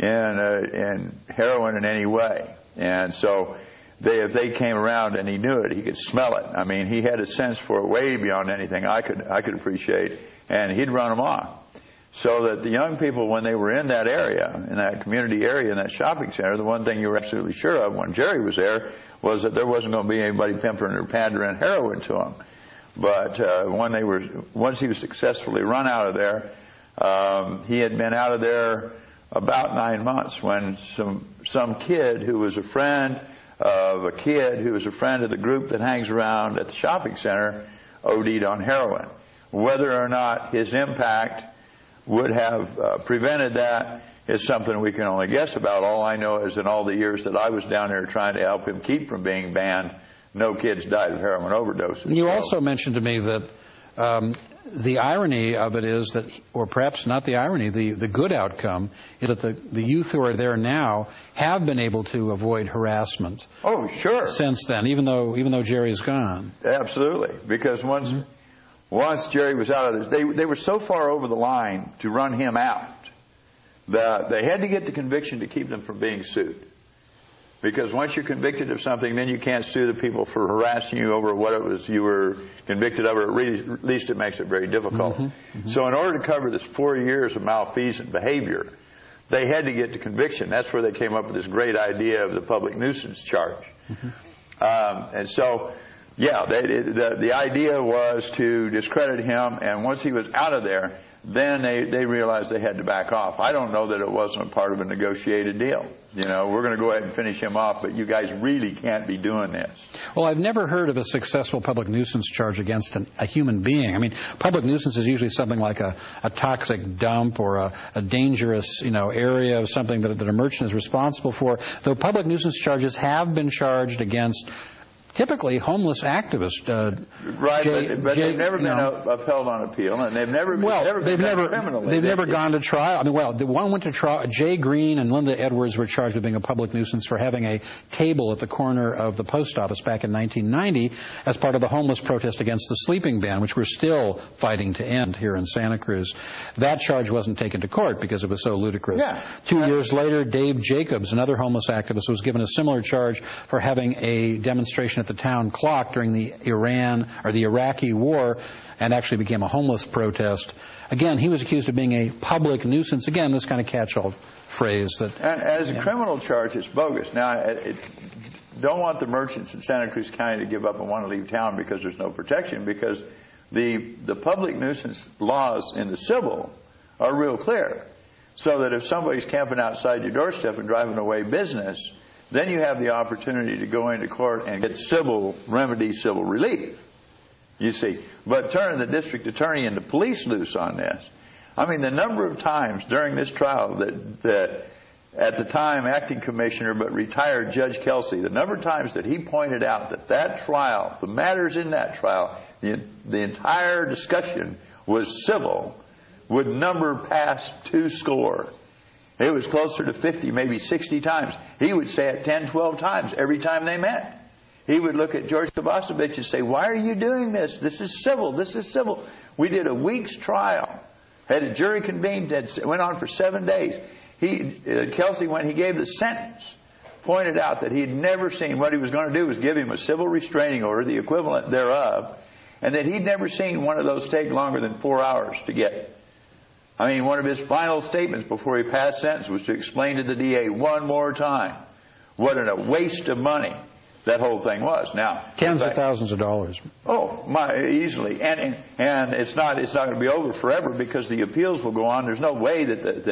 in heroin in any way. And so if they came around and he knew it, he could smell it. I mean, he had a sense for it way beyond anything I could appreciate. And he'd run them off. So that the young people, when they were in that area, in that community area, in that shopping center, the one thing you were absolutely sure of when Jerry was there was that there wasn't going to be anybody pimping or pandering heroin to them. But once he was successfully run out of there, he had been out of there about 9 months when some kid who was a friend of a kid who was a friend of the group that hangs around at the shopping center OD'd on heroin. Whether or not his impact would have prevented that is something we can only guess about. All I know is in all the years that I was down there trying to help him keep from being banned, no kids died of heroin overdoses.
You also mentioned to me that the irony of it is that, or perhaps not the irony, the good outcome is that the youth who are there now have been able to avoid harassment.
Oh, sure.
Since then, even though Jerry's gone.
Absolutely, because once Jerry was out of this, they were so far over the line to run him out that they had to get the conviction to keep them from being sued. Because once you're convicted of something, then you can't sue the people for harassing you over what it was you were convicted of, or at least it makes it very difficult. So in order to cover this 4 years of malfeasant behavior, they had to get the conviction. That's where they came up with this great idea of the public nuisance charge. And so, yeah, the idea was to discredit him, and once he was out of there, then they realized they had to back off. I don't know that it wasn't a part of a negotiated deal. You know, we're going to go ahead and finish him off, but you guys really can't be doing this.
Well, I've never heard of a successful public nuisance charge against a human being. I mean, public nuisance is usually something like a toxic dump or a dangerous, area of something that a merchant is responsible for, though public nuisance charges have been charged against typically homeless activists.
Right, but they've never been upheld on appeal, and they've never been criminal.
They've never gone to trial. I mean, the one went to trial. Jay Green and Linda Edwards were charged with being a public nuisance for having a table at the corner of the post office back in 1990 as part of the homeless protest against the sleeping ban, which we're still fighting to end here in Santa Cruz. That charge wasn't taken to court because it was so ludicrous. 2 years later, Dave Jacobs, another homeless activist, was given a similar charge for having a demonstration at the town clock during the Iraqi war, and actually became a homeless protest. Again, he was accused of being a public nuisance. Again, this kind of catch-all phrase that.
And as a criminal charge, it's bogus. Now, don't want the merchants in Santa Cruz County to give up and want to leave town because there's no protection, because the public nuisance laws in the civil are real clear. So that if somebody's camping outside your doorstep and driving away business, then you have the opportunity to go into court and get civil relief, you see. But turning the district attorney and the police loose on this, I mean, the number of times during this trial that at the time acting commissioner, but retired Judge Kelsey, the number of times that he pointed out that that trial, the matters in that trial, the entire discussion was civil, would number past 200. It was closer to 50, maybe 60 times. He would say it 10, 12 times every time they met. He would look at George Kovacevich and say, why are you doing this? This is civil. This is civil. We did a week's trial. Had a jury convened that went on for 7 days. Kelsey, when he gave the sentence, pointed out that he had never seen, what he was going to do was give him a civil restraining order, the equivalent thereof, and that he'd never seen one of those take longer than 4 hours to get. I mean, one of his final statements before he passed sentence was to explain to the DA one more time what a waste of money that whole thing was. Now,
tens of thousands of dollars.
Oh, easily, and it's not going to be over forever because the appeals will go on. There's no way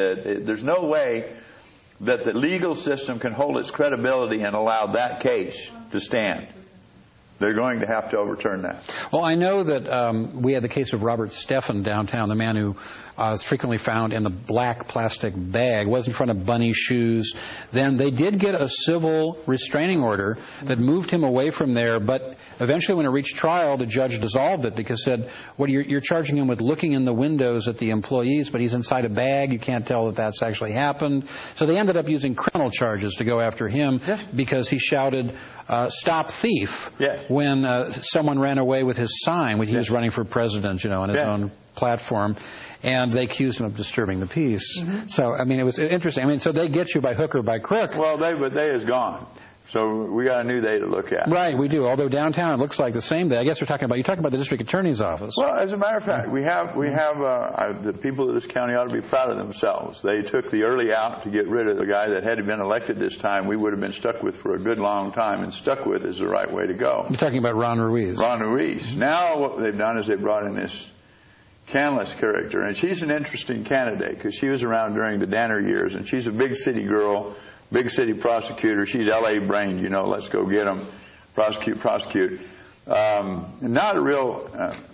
that the legal system can hold its credibility and allow that case to stand. They're going to have to overturn that.
Well, I know that we had the case of Robert Steffen downtown, the man who is frequently found in the black plastic bag, was in front of bunny shoes. Then they did get a civil restraining order that moved him away from there, but eventually when it reached trial, the judge dissolved it because said, well, you're charging him with looking in the windows at the employees, but he's inside a bag. You can't tell that that's actually happened. So they ended up using criminal charges to go after him because he shouted, stop thief, when someone ran away with his sign when he was running for president, on his own platform, and they accused him of disturbing the peace. So, I mean, it was interesting. I mean, so they get you by hook or by crook.
Well, but they is gone. So we got a new day to look at.
Right, we do. Although downtown it looks like the same day. I guess you're talking about the district attorney's office.
Well, as a matter of fact, we have the people of this county ought to be proud of themselves. They took the early out to get rid of the guy that had been elected this time. We would have been stuck with for a good long time, and stuck with is the right way to go.
You're talking about Ron Ruiz.
Ron Ruiz. Now what they've done is they brought in this Canlis character, and she's an interesting candidate because she was around during the Danner years, and she's a big city girl. Big city prosecutor. She's L.A. brained, let's go get them. Prosecute. Not a real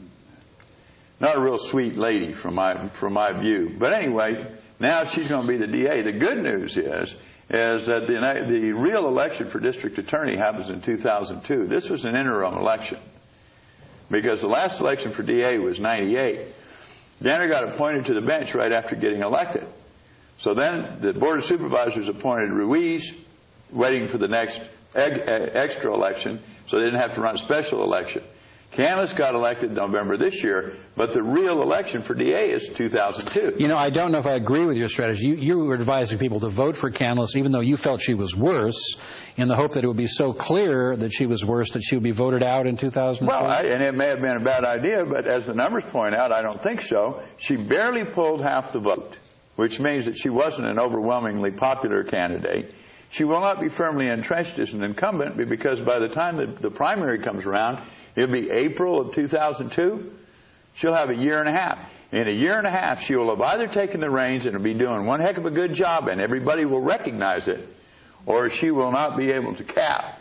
sweet lady from my view. But anyway, now she's going to be the DA. The good news is that the real election for district attorney happens in 2002. This was an interim election because the last election for DA was 98. Danner got appointed to the bench right after getting elected. So then the Board of Supervisors appointed Ruiz, waiting for the next extra election, so they didn't have to run a special election. Canlis got elected in November this year, but the real election for DA is 2002.
I don't know if I agree with your strategy. You were advising people to vote for Canlis even though you felt she was worse, in the hope that it would be so clear that she was worse that she would be voted out in 2002.
Well, and it may have been a bad idea, but as the numbers point out, I don't think so. She barely pulled half the vote, which means that she wasn't an overwhelmingly popular candidate. She will not be firmly entrenched as an incumbent because by the time the primary comes around, it'll be April of 2002. She'll have a year and a half. In a year and a half, she will have either taken the reins and will be doing one heck of a good job and everybody will recognize it, or she will not be able to cap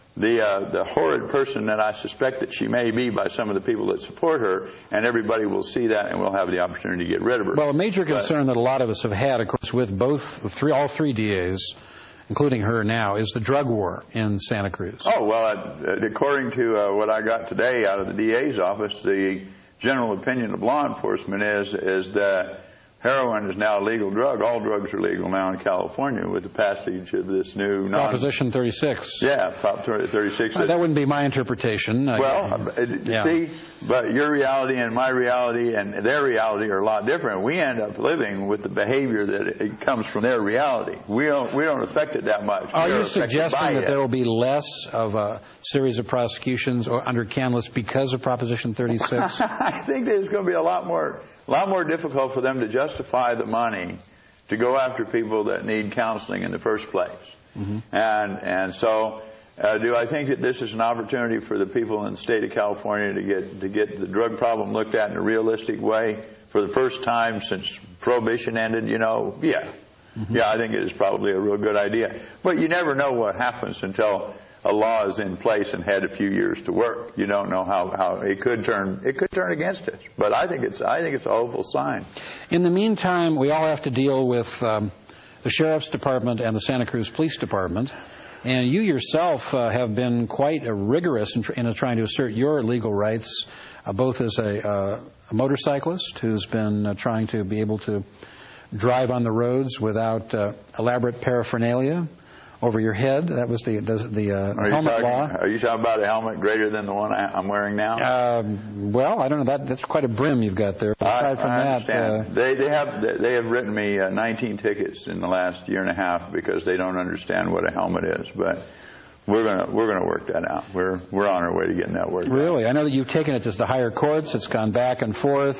the horrid person that I suspect that she may be by some of the people that support her, and everybody will see that and we'll have the opportunity to get rid of her.
Well, a major concern that a lot of us have had, of course, with all three DAs, including her now, is the drug war in Santa Cruz.
Oh, well, according to what I got today out of the DA's office, the general opinion of law enforcement is that heroin is now a legal drug. All drugs are legal now in California with the passage of this new...
Proposition 36.
Yeah, Prop 36.
That wouldn't be my interpretation.
See, but your reality and my reality and their reality are a lot different. We end up living with the behavior that it comes from their reality. We don't affect it that much.
Are you suggesting that there will be less of a series of prosecutions under Canlis because of Proposition 36?
I think that it's going to be a lot more difficult for them to justify the money to go after people that need counseling in the first place. And so do I think that this is an opportunity for the people in the state of California to get the drug problem looked at in a realistic way for the first time since Prohibition ended? Yeah, I think it is probably a real good idea. But you never know what happens until a law is in place and had a few years to work. You don't know how it could turn against us. But I think it's a hopeful sign.
In the meantime, we all have to deal with the Sheriff's Department and the Santa Cruz Police Department. And you yourself have been quite rigorous in trying to assert your legal rights, both as a motorcyclist who's been trying to be able to drive on the roads without elaborate paraphernalia over your head. That was the helmet law.
Are you talking about a helmet greater than the one I'm wearing now?
Well, I don't know. That's quite a brim you've got there. Aside from
that, they have written me 19 tickets in the last year and a half because they don't understand what a helmet is. But we're gonna work that out. We're on our way to getting that worked out.
Really? I know that you've taken it to the higher courts. It's gone back and forth.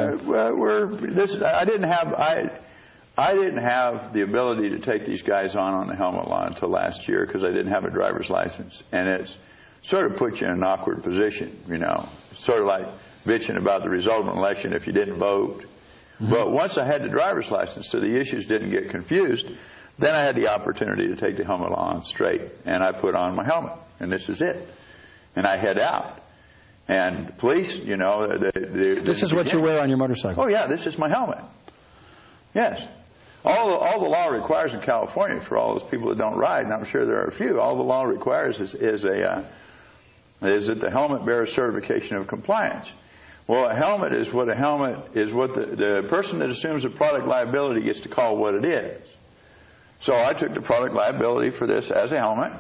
I didn't have the ability to take these guys on the helmet law until last year because I didn't have a driver's license. And it's sort of puts you in an awkward position, you know. It's sort of like bitching about the result of an election if you didn't vote. Mm-hmm. But once I had the driver's license so the issues didn't get confused, then I had the opportunity to take the helmet law on straight. And I put on my helmet, and this is it. And I head out. And police, you know... This is what you wear on your motorcycle?
Oh, yeah, this is my helmet. Yes. All the law requires in California for all those people that don't ride, and I'm sure there are a few, all the law requires is that the helmet bears certification of compliance. Well, a helmet is what the person that assumes a product liability gets to call what it is. So I took the product liability for this as a helmet,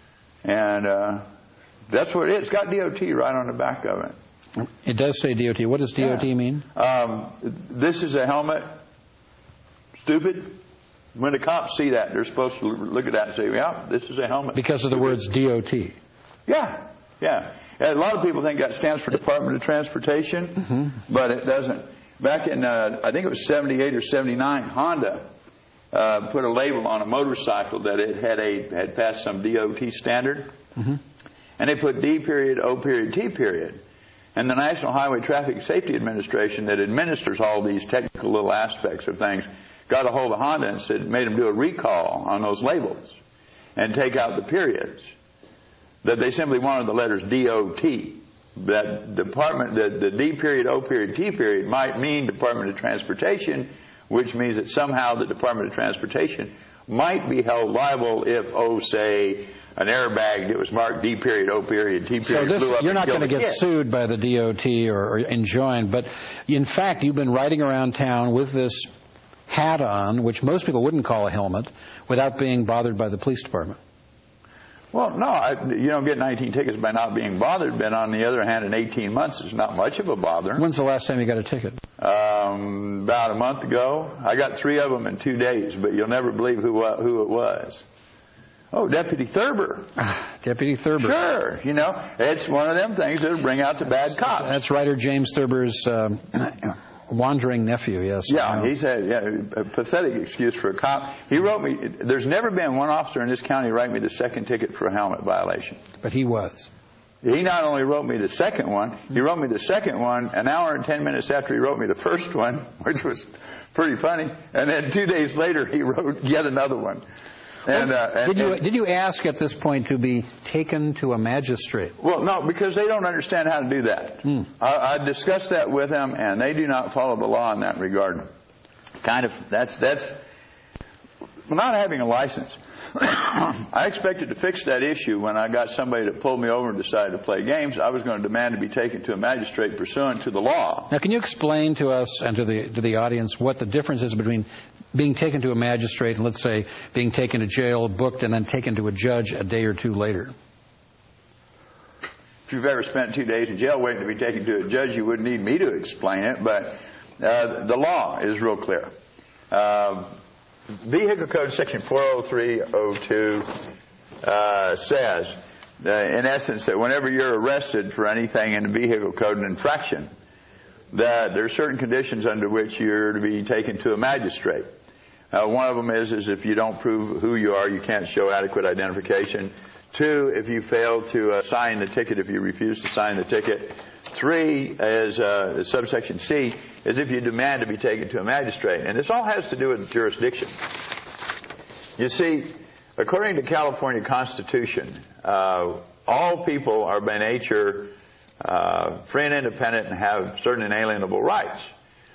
and that's what it is. It's got DOT right on the back of it.
It does say DOT. What does DOT mean?
This is a helmet. Stupid. When the cops see that, they're supposed to look at that and say, yeah, this is a helmet.
Because of the words DOT.
Yeah, yeah. A lot of people think that stands for Department of Transportation, but it doesn't. Back in, I think it was 78 or 79, Honda put a label on a motorcycle that it had passed some DOT standard. And they put D period, O period, T period. And the National Highway Traffic Safety Administration that administers all these technical little aspects of things got a hold of Honda and made them do a recall on those labels and take out the periods. That they simply wanted the letters DOT. That the D period, O period, T period might mean Department of Transportation, which means that somehow the Department of Transportation might be held liable if, say, an airbag that was marked D period, O period, T period blew up.
You're not going to get sued by the DOT or enjoined, but in fact, you've been riding around town with this hat on, which most people wouldn't call a helmet, without being bothered by the police department.
Well, no, you don't get 19 tickets by not being bothered, but on the other hand, in 18 months, it's not much of a bother.
When's the last time you got a ticket?
About a month ago. I got 3 of them in 2 days, but you'll never believe who it was. Oh, Deputy Thurber.
Deputy Thurber.
Sure. You know, it's one of them things that'll bring out the bad cops.
That's writer James Thurber's wandering nephew, yes.
Yeah, he's a pathetic excuse for a cop. He wrote me, there's never been one officer in this county write me the second ticket for a helmet violation.
But he was.
He not only wrote me the second one, he wrote me the second one an hour and 10 minutes after he wrote me the first one, which was pretty funny. And then 2 days later, he wrote yet another one.
Did you ask at this point to be taken to a magistrate?
Well, no, because they don't understand how to do that. I discussed that with them, and they do not follow the law in that regard. That's not having a license. I expected to fix that issue when I got somebody that pulled me over and decided to play games. I was going to demand to be taken to a magistrate pursuant to the law.
Now, can you explain to us and to the audience what the difference is between being taken to a magistrate and, let's say, being taken to jail, booked, and then taken to a judge a day or two later?
If you've ever spent 2 days in jail waiting to be taken to a judge, you wouldn't need me to explain it, but the law is real clear. Vehicle Code Section 40302 says, in essence, that whenever you're arrested for anything in the Vehicle Code, an infraction, that there are certain conditions under which you're to be taken to a magistrate. One of them is if you don't prove who you are, you can't show adequate identification. 2, if you fail to sign the ticket, if you refuse to sign the ticket. 3 is subsection C, is if you demand to be taken to a magistrate. And this all has to do with jurisdiction. You see, according to the California Constitution, all people are by nature free and independent and have certain inalienable rights.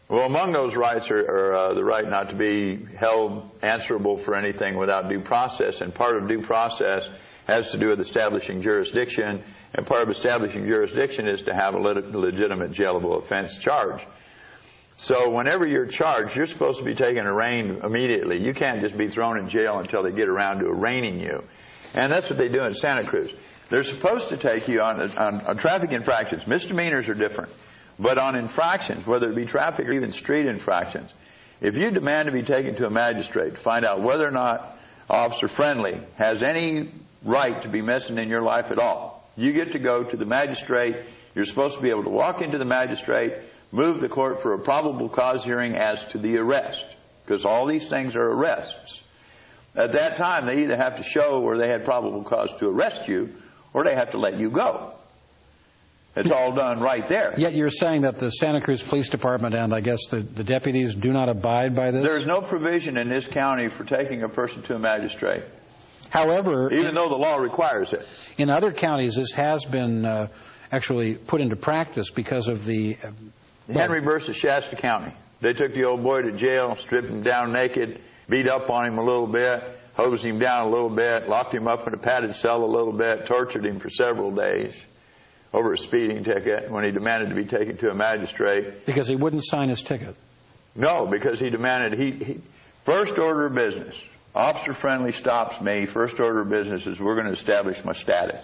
Well, among those rights are the right not to be held answerable for anything without due process, and part of due process has to do with establishing jurisdiction, and part of establishing jurisdiction is to have a legitimate jailable offense charge. So whenever you're charged, you're supposed to be taken and arraigned immediately. You can't just be thrown in jail until they get around to arraigning you. And that's what they do in Santa Cruz. They're supposed to take you on traffic infractions. Misdemeanors are different. But on infractions, whether it be traffic or even street infractions, if you demand to be taken to a magistrate to find out whether or not Officer Friendly has any right to be messing in your life at all, you get to go to the magistrate. You're supposed to be able to walk into the magistrate, move the court for a probable cause hearing as to the arrest, because all these things are arrests. At that time, they either have to show where they had probable cause to arrest you, or they have to let you go. It's all done right there.
Yet you're saying that the Santa Cruz Police Department and I guess the deputies do not abide by this?
There's no provision in this county for taking a person to a magistrate.
However,
even though the law requires it.
In other counties, this has been actually put into practice because of the...
Henry versus Shasta County. They took the old boy to jail, stripped him down naked, beat up on him a little bit, hosed him down a little bit, locked him up in a padded cell a little bit, tortured him for several days over a speeding ticket when he demanded to be taken to a magistrate.
Because he wouldn't sign his ticket?
No, because he demanded... First order of business. Officer Friendly stops me. First order of business is we're going to establish my status.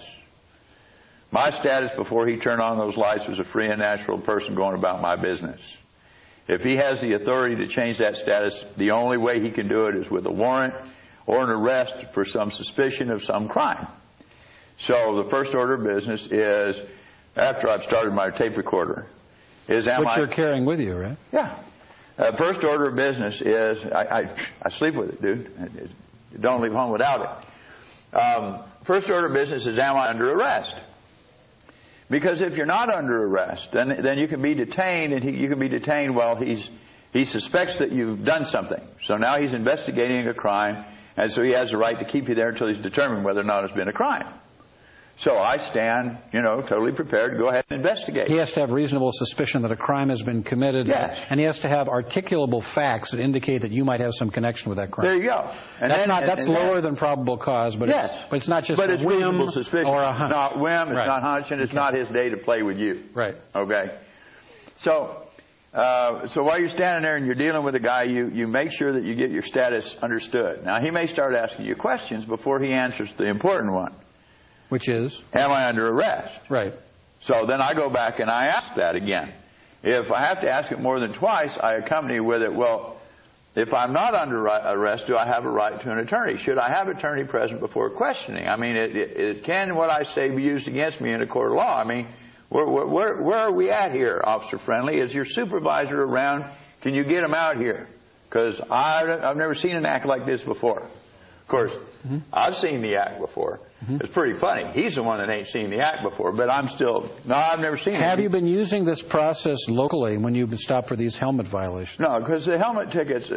My status before he turned on those lights was a free and natural person going about my business. If he has the authority to change that status, the only way he can do it is with a warrant or an arrest for some suspicion of some crime. So the first order of business is, after I've started my tape recorder, is
Which you're carrying with you, right?
Yeah. First order of business is, I sleep with it, dude. Don't leave home without it. First order of business is, am I under arrest? Because if you're not under arrest, then you can be detained, and you can be detained while he suspects that you've done something. So now he's investigating a crime, and so he has the right to keep you there until he's determined whether or not it's been a crime. So I stand, totally prepared to go ahead and investigate.
He has to have reasonable suspicion that a crime has been committed.
Yes.
And he has to have articulable facts that indicate that you might have some connection with that crime.
There you go. And
that's lower than probable cause, but,
yes.
It's not just
but it's
whim
reasonable suspicion.
Or a hunch.
It's not whim, it's
right.
not hunch, and it's not his day to play with you.
Right.
Okay. So while you're standing there and you're dealing with a guy, you make sure that you get your status understood. Now, he may start asking you questions before he answers the important one.
Which is?
Am I under arrest?
Right.
So then I go back and I ask that again. If I have to ask it more than twice, I accompany with it, well, if I'm not under arrest, do I have a right to an attorney? Should I have an attorney present before questioning? I mean, can what I say be used against me in a court of law? I mean, where are we at here, Officer Friendly? Is your supervisor around? Can you get him out here? Because I've never seen an act like this before. Of course, I've seen the act before. It's pretty funny. He's the one that ain't seen the act before, but I've never seen it.
Have you been using this process locally when you've been stopped for these helmet violations?
No, because the helmet tickets,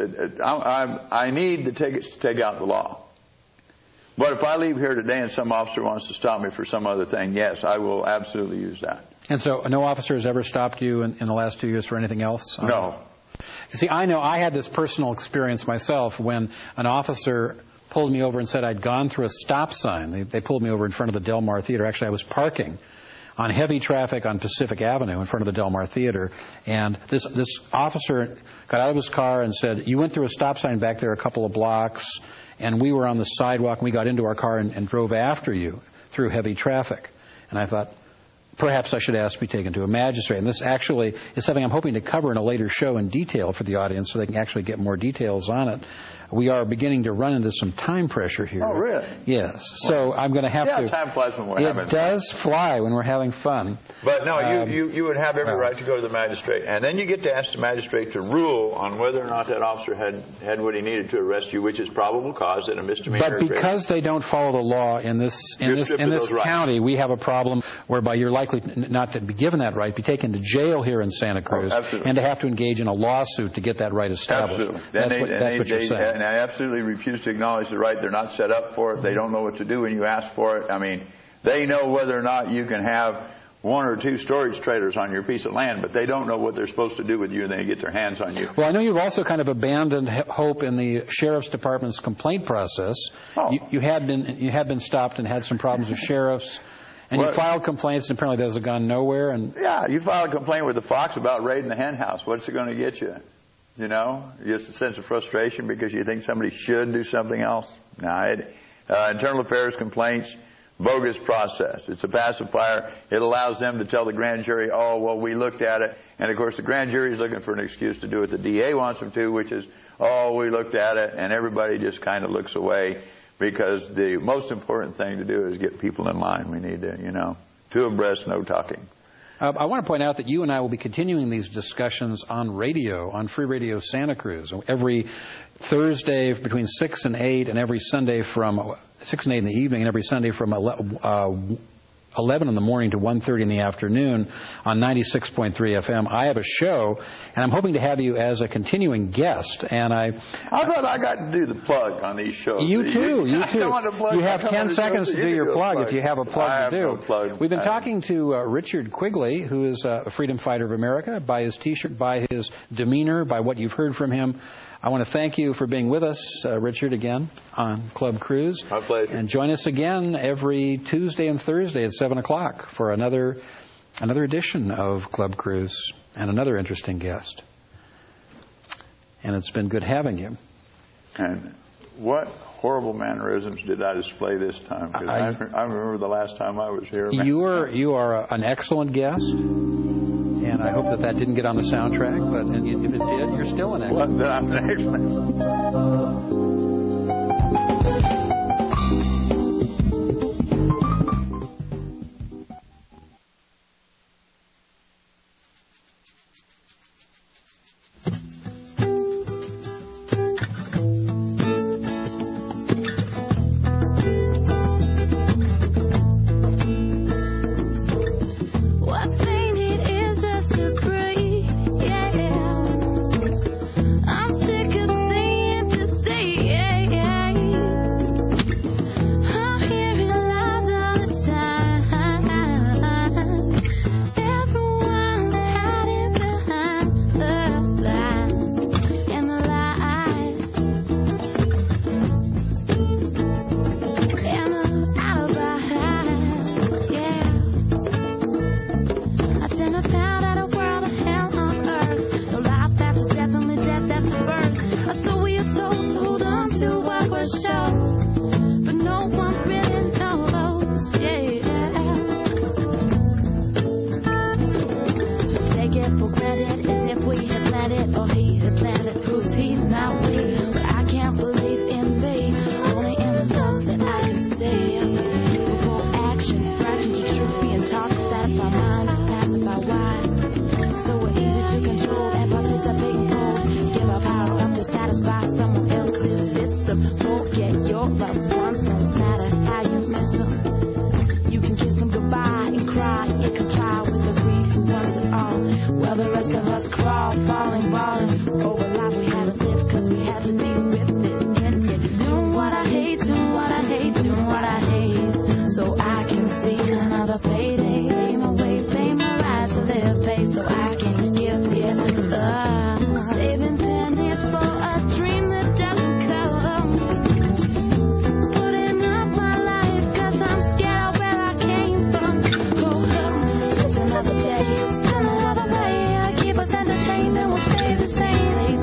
I need the tickets to take out the law. But if I leave here today and some officer wants to stop me for some other thing, yes, I will absolutely use that.
And so no officer has ever stopped you in the last 2 years for anything else?
No.
You see, I know I had this personal experience myself when an officer pulled me over and said I'd gone through a stop sign. They pulled me over in front of the Del Mar Theater. Actually, I was parking on heavy traffic on Pacific Avenue in front of the Del Mar Theater. And this officer got out of his car and said, you went through a stop sign back there a couple of blocks, and we were on the sidewalk, and we got into our car and drove after you through heavy traffic. And I thought, perhaps I should ask to be taken to a magistrate. And this actually is something I'm hoping to cover in a later show in detail for the audience so they can actually get more details on it. We are beginning to run into some time pressure here.
Oh, really?
Yes. So I'm going to have to...
Yeah, time flies when we're having fun.
It does fly when we're having fun.
But no, you would have every right to go to the magistrate. And then you get to ask the magistrate to rule on whether or not that officer had what he needed to arrest you, which is probable cause that a misdemeanor...
But because they don't follow the law in this county, we have a problem whereby you're likely not to be given that right, be taken to jail here in Santa Cruz, and to have to engage in a lawsuit to get that right established.
Absolutely.
That's what you're saying.
And I absolutely refuse to acknowledge the right. They're not set up for it. They don't know what to do when you ask for it. I mean, they know whether or not you can have one or two storage trailers on your piece of land, but they don't know what they're supposed to do with you, and they get their hands on you.
Well, I know you've also kind of abandoned hope in the sheriff's department's complaint process.
Oh.
You had been stopped and had some problems with sheriffs, and you filed complaints, and apparently those have gone nowhere. And
yeah, you filed a complaint with the Fox about raiding the hen house. What's it going to get you? You know, just a sense of frustration because you think somebody should do something else. No, internal affairs complaints. Bogus process. It's a pacifier. It allows them to tell the grand jury, oh, well, we looked at it. And, of course, the grand jury is looking for an excuse to do what the DA wants them to, which is, oh, we looked at it. And everybody just kind of looks away because the most important thing to do is get people in line. We need to, two abreast, no talking.
I want to point out that you and I will be continuing these discussions on radio, on Free Radio Santa Cruz, every Thursday between 6 and 8, and every Sunday from 6 and 8 in the evening, and every Sunday from 11 in the morning to 1:30 in the afternoon on 96.3 FM. I have a show, and I'm hoping to have you as a continuing guest. And I
thought I got to do the plug on these shows.
You too. You
You
have 10 seconds to do your plug if you have a plug to do.
No plug.
We've been talking to Richard Quigley, who is a freedom fighter of America, by his T-shirt, by his demeanor, by what you've heard from him. I want to thank you for being with us, Richard, again on Club Cruise.
My pleasure.
And join us again every Tuesday and Thursday at 7 o'clock for another edition of Club Cruise and another interesting guest. And it's been good having you.
And what horrible mannerisms did I display this time? Because I remember the last time I was here.
You are an excellent guest. And I hope that didn't get on the soundtrack, but if it did, you're still an excellent.
Well, I'm an excellent.
I'm sick of seeing to see. Stay the same.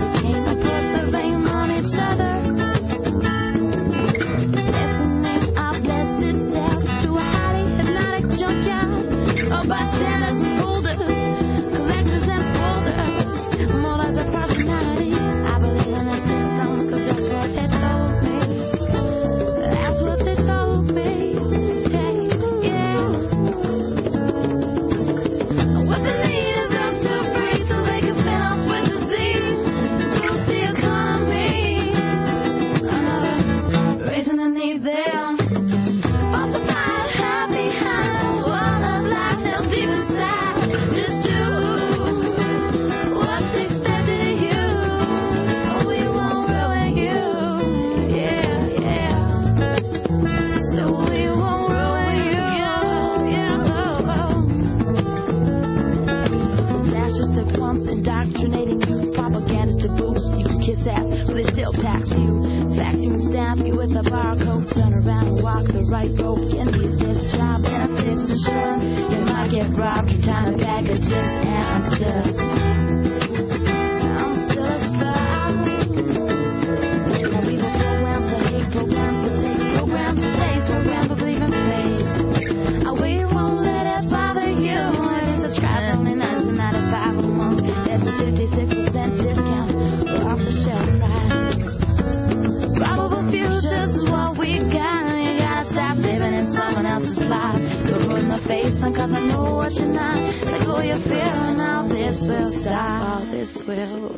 will.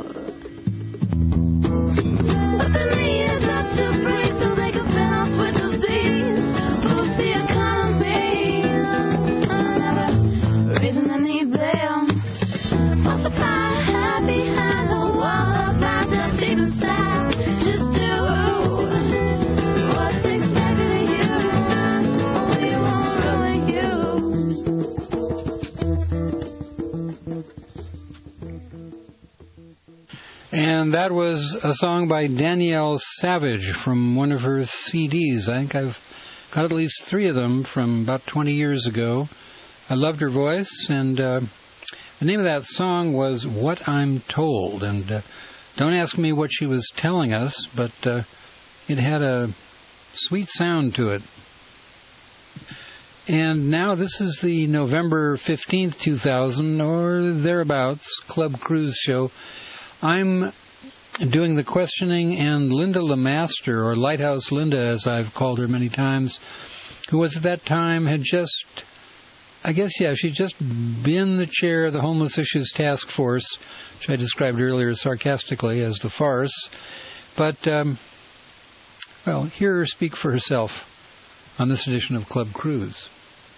But the need is us to breathe so they can fill us with disease. Boost the economy. Never raising the need them. Multiply happy behind the wall of lies that's deep inside. Just do what's expected of you. Only won't show you.
And that was a song by Danielle Savage from one of her CDs. I think I've got at least 3 of them from about 20 years ago. I loved her voice, and the name of that song was What I'm Told. And don't ask me what she was telling us, but it had a sweet sound to it. And now this is the November 15th, 2000, or thereabouts, Club Cruise show. I'm doing the questioning, and Linda LeMaster, or Lighthouse Linda as I've called her many times, who was at that time had just, she'd just been the chair of the Homeless Issues Task Force, which I described earlier sarcastically as the farce. But, hear her speak for herself on this edition of Club Cruise.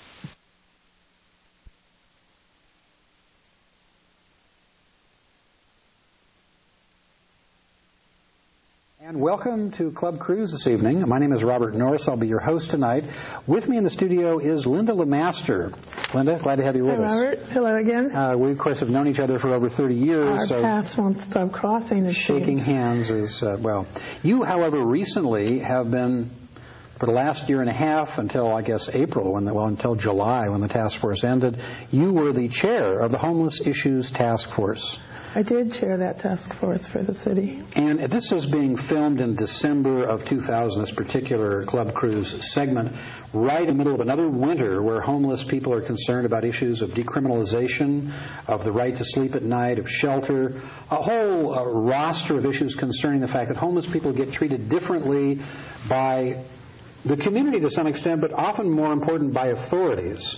And welcome to Club Cruise this evening. My name is Robert Norris. I'll be your host tonight. With me in the studio is Linda LeMaster. Linda, glad to have you with us.
Hi, Robert. Hello again.
We, of course, have known each other for over 30 years.
Our paths won't stop crossing.
Shaking hands is, You, however, recently have been, for the last year and a half, until, April, until July, when the task force ended, you were the chair of the Homeless Issues Task Force.
I did chair that task force for the city.
And this is being filmed in December of 2000, this particular Club Cruise segment, right in the middle of another winter where homeless people are concerned about issues of decriminalization, of the right to sleep at night, of shelter, a whole roster of issues concerning the fact that homeless people get treated differently by the community to some extent, but often more important by authorities.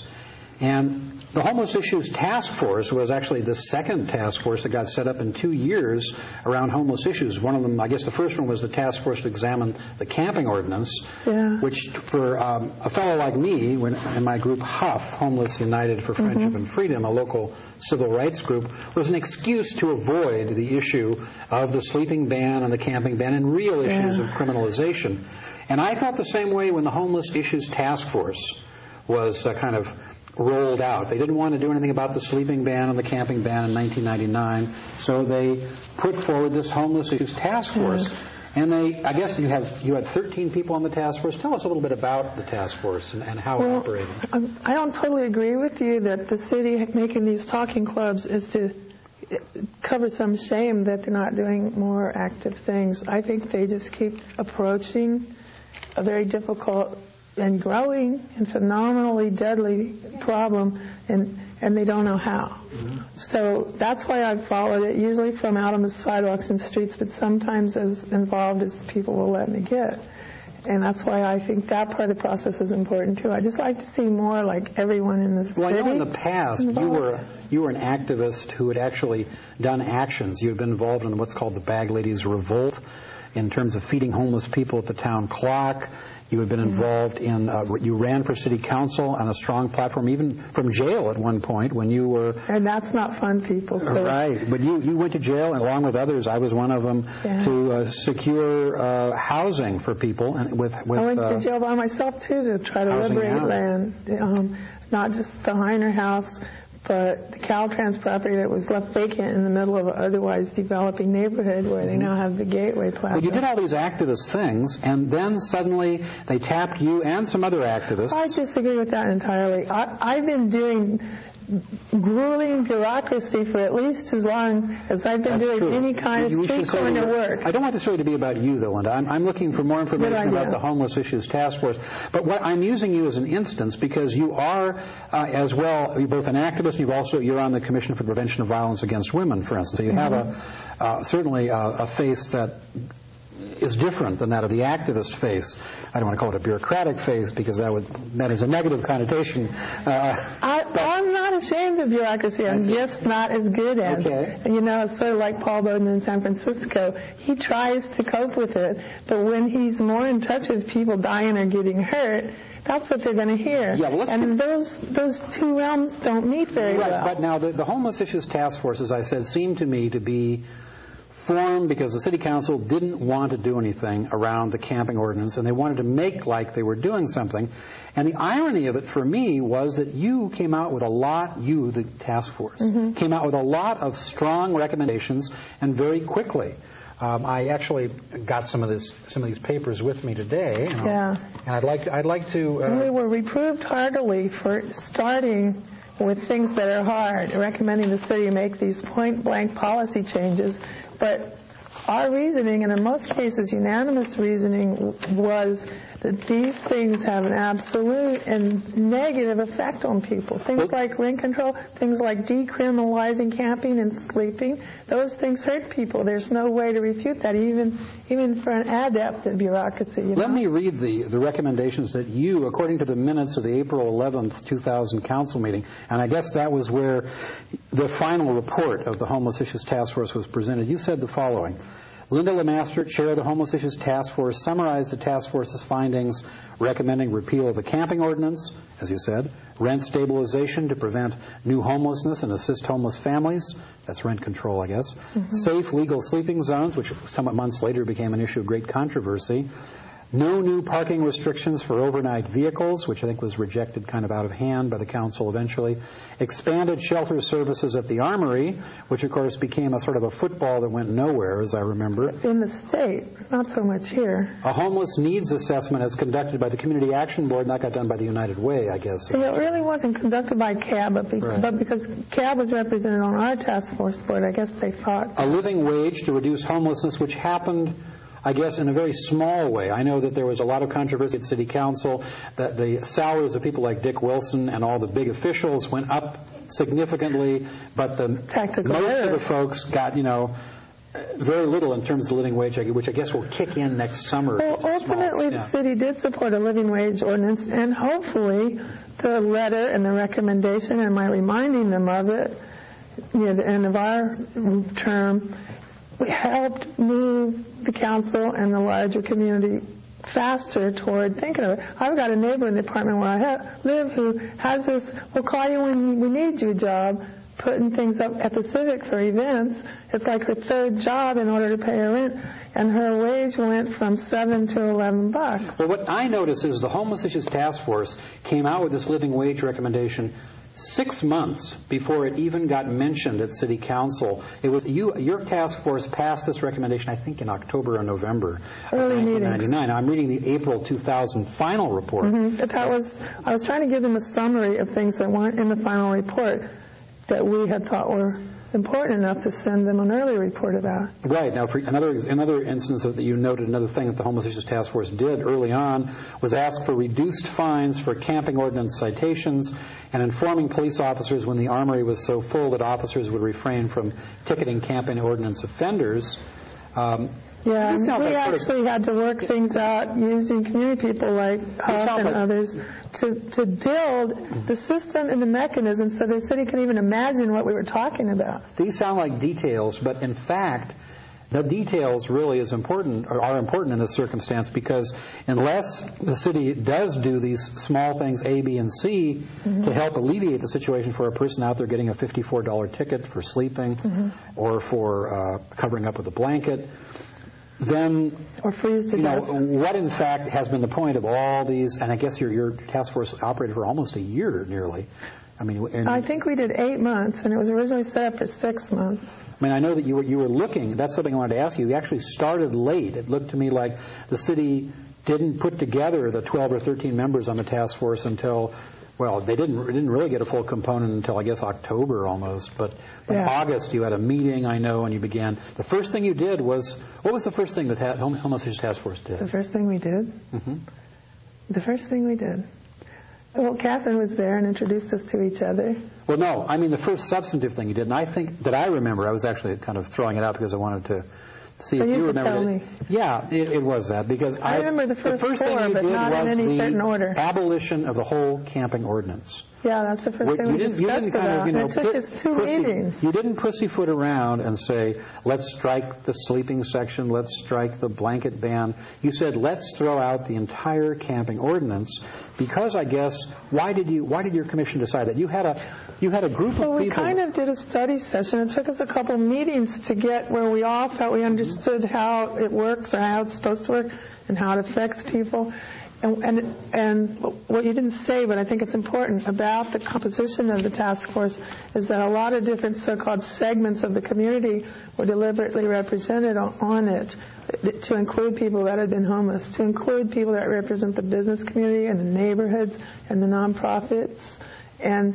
And the Homeless Issues Task Force was actually the second task force that got set up in 2 years around homeless issues. One of them, the first one was the task force to examine the camping ordinance, which for a fellow like me, in my group HUF, Homeless United for Friendship and Freedom, a local civil rights group, was an excuse to avoid the issue of the sleeping ban and the camping ban and real issues of criminalization. And I felt the same way when the Homeless Issues Task Force was kind of rolled out. They didn't want to do anything about the sleeping ban and the camping ban in 1999, so they put forward this Homeless Issues Task Force. And you had 13 people on the task force. Tell us a little bit about the task force and how it operated.
I don't totally agree with you that the city making these talking clubs is to cover some shame that they're not doing more active things. I think they just keep approaching a very difficult and growing and phenomenally deadly problem, and they don't know how. So that's why I've followed it, usually from out on the sidewalks and streets, but sometimes as involved as people will let me get. And that's why I think that part of the process is important, too. I just like to see more like everyone in the city.
Well, I know in the past you were an activist who had actually done actions. You had been involved in what's called the Bag Ladies Revolt in terms of feeding homeless people at the town clock. You had been involved in, you ran for city council on a strong platform, even from jail at one point when you were...
And that's not fun, people. So.
Right. But you went to jail, and along with others, I was one of them, to secure housing for people. And I went
to jail by myself, too, to try to liberate land. Not just the Heiner House, but the Caltrans property that was left vacant in the middle of an otherwise developing neighborhood where they now have the Gateway Plaza.
Well, you did all these activist things, and then suddenly they tapped you and some other activists.
I disagree with that entirely. I've been doing grueling bureaucracy for at least as long as I've been doing any kind of street corner work.
I don't want this really to be about you, though, Linda. I'm looking for more information about the Homeless Issues Task Force. But I'm using you as an instance because you are, as well, you're both an activist. You're on the Commission for Prevention of Violence Against Women, for instance. So you have certainly a face that is different than that of the activist face. I don't want to call it a bureaucratic face because that is a negative connotation.
I'm not not ashamed of bureaucracy. I'm just not as good as it. You know, it's sort of like Paul Bowden in San Francisco. He tries to cope with it, but when he's more in touch with people dying or getting hurt, that's what they're going to hear.
Yeah, well,
and those two realms don't meet very well.
But now the Homeless Issues Task Force, as I said, seemed to me to be formed because the City Council didn't want to do anything around the camping ordinance, and they wanted to make like they were doing something. And the irony of it for me was that you came out with a lot, the task force, came out with a lot of strong recommendations, and very quickly. I actually got some of these papers with me today, and I'd like to.
We were reproved heartily for starting with things that are hard, recommending the city make these point-blank policy changes, but our reasoning, and in most cases unanimous reasoning, was that these things have an absolute and negative effect on people. Things like rent control, things like decriminalizing camping and sleeping, those things hurt people. There's no way to refute that, even for an adept at bureaucracy.
Let me read the recommendations that you, according to the minutes of the April 11th, 2000 council meeting, and I guess that was where the final report of the Homeless Issues Task Force was presented. You said the following. Linda LeMaster, chair of the Homeless Issues Task Force, summarized the task force's findings, recommending repeal of the camping ordinance, as you said, rent stabilization to prevent new homelessness and assist homeless families. That's rent control, I guess. Safe, legal sleeping zones, which somewhat months later became an issue of great controversy. No new parking restrictions for overnight vehicles, which I think was rejected kind of out of hand by the council eventually. Expanded shelter services at the Armory, which of course became a sort of a football that went nowhere, as I remember.
In the state, not so much here.
A homeless needs assessment as conducted by the Community Action Board, and that got done by the United Way, I guess.
It really wasn't conducted by CAB, but because CAB was represented on our task force board, I guess they thought.
A living wage to reduce homelessness, which happened, I guess, in a very small way. I know that there was a lot of controversy at City Council, that the salaries of people like Dick Wilson and all the big officials went up significantly, but most of the folks got, very little in terms of the living wage, which I guess will kick in next summer.
Well, ultimately, the city did support a living wage ordinance, and hopefully the letter and the recommendation and my reminding them of it, near the end of our term, helped move the council and the larger community faster toward thinking of it. I've got a neighbor in the apartment where I live who has this, we'll call you when we need you job, putting things up at the Civic for events. It's like her third job in order to pay her rent, and her wage went from $7 to $11.
Well, what I notice is the Homeless Issues Task Force came out with this living wage recommendation 6 months before it even got mentioned at City Council. It was your task force passed this recommendation, I think, in October or November of 1999. I'm reading the April 2000 final report.
I was trying to give them a summary of things that weren't in the final report that we had thought were important enough to send them an early report about.
Right. Now, for another instance that you noted, another thing that the Homeless Issues Task Force did early on was ask for reduced fines for camping ordinance citations and informing police officers when the Armory was so full that officers would refrain from ticketing camping ordinance offenders.
We actually had to work things out using community people like Huff and others to build the system and the mechanism so the city can even imagine what we were talking about.
These sound like details, but in fact, the details really are important in this circumstance, because unless the city does do these small things A, B, and C to help alleviate the situation for a person out there getting a $54 ticket for sleeping or for covering up with a blanket, then, what in fact has been the point of all these, and I guess your task force operated for almost a year nearly.
I think we did 8 months, and it was originally set up for 6 months.
I know that you were looking, that's something I wanted to ask you. You actually started late. It looked to me like the city didn't put together the 12 or 13 members on the task force until, they didn't really get a full component until, I guess, October almost. But in August, you had a meeting, I know, and you began. The first thing you did was, what was the first thing the Homeless Issues Task Force did?
The first thing we did? The first thing we did. Well, Catherine was there and introduced us to each other.
Well, no, the first substantive thing you did, and I think that I remember, I was actually kind of throwing it out because I wanted to see if you remember.
Tell me.
Yeah, it was that, because
I remember the first
thing you
but
did
not
was
in any certain order.
Abolition of the whole camping ordinance.
Yeah, that's the first thing we discussed about. It took us 2 meetings.
You didn't pussyfoot around and say, let's strike the sleeping section, let's strike the blanket ban. You said, let's throw out the entire camping ordinance, because I guess, why did your commission decide that? You had a group of people.
Well, we kind of did a study session. It took us a couple meetings to get where we all felt we understood how it works or how it's supposed to work and how it affects people. And what you didn't say, but I think it's important, about the composition of the task force is that a lot of different so-called segments of the community were deliberately represented on it, to include people that had been homeless, to include people that represent the business community and the neighborhoods and the nonprofits. And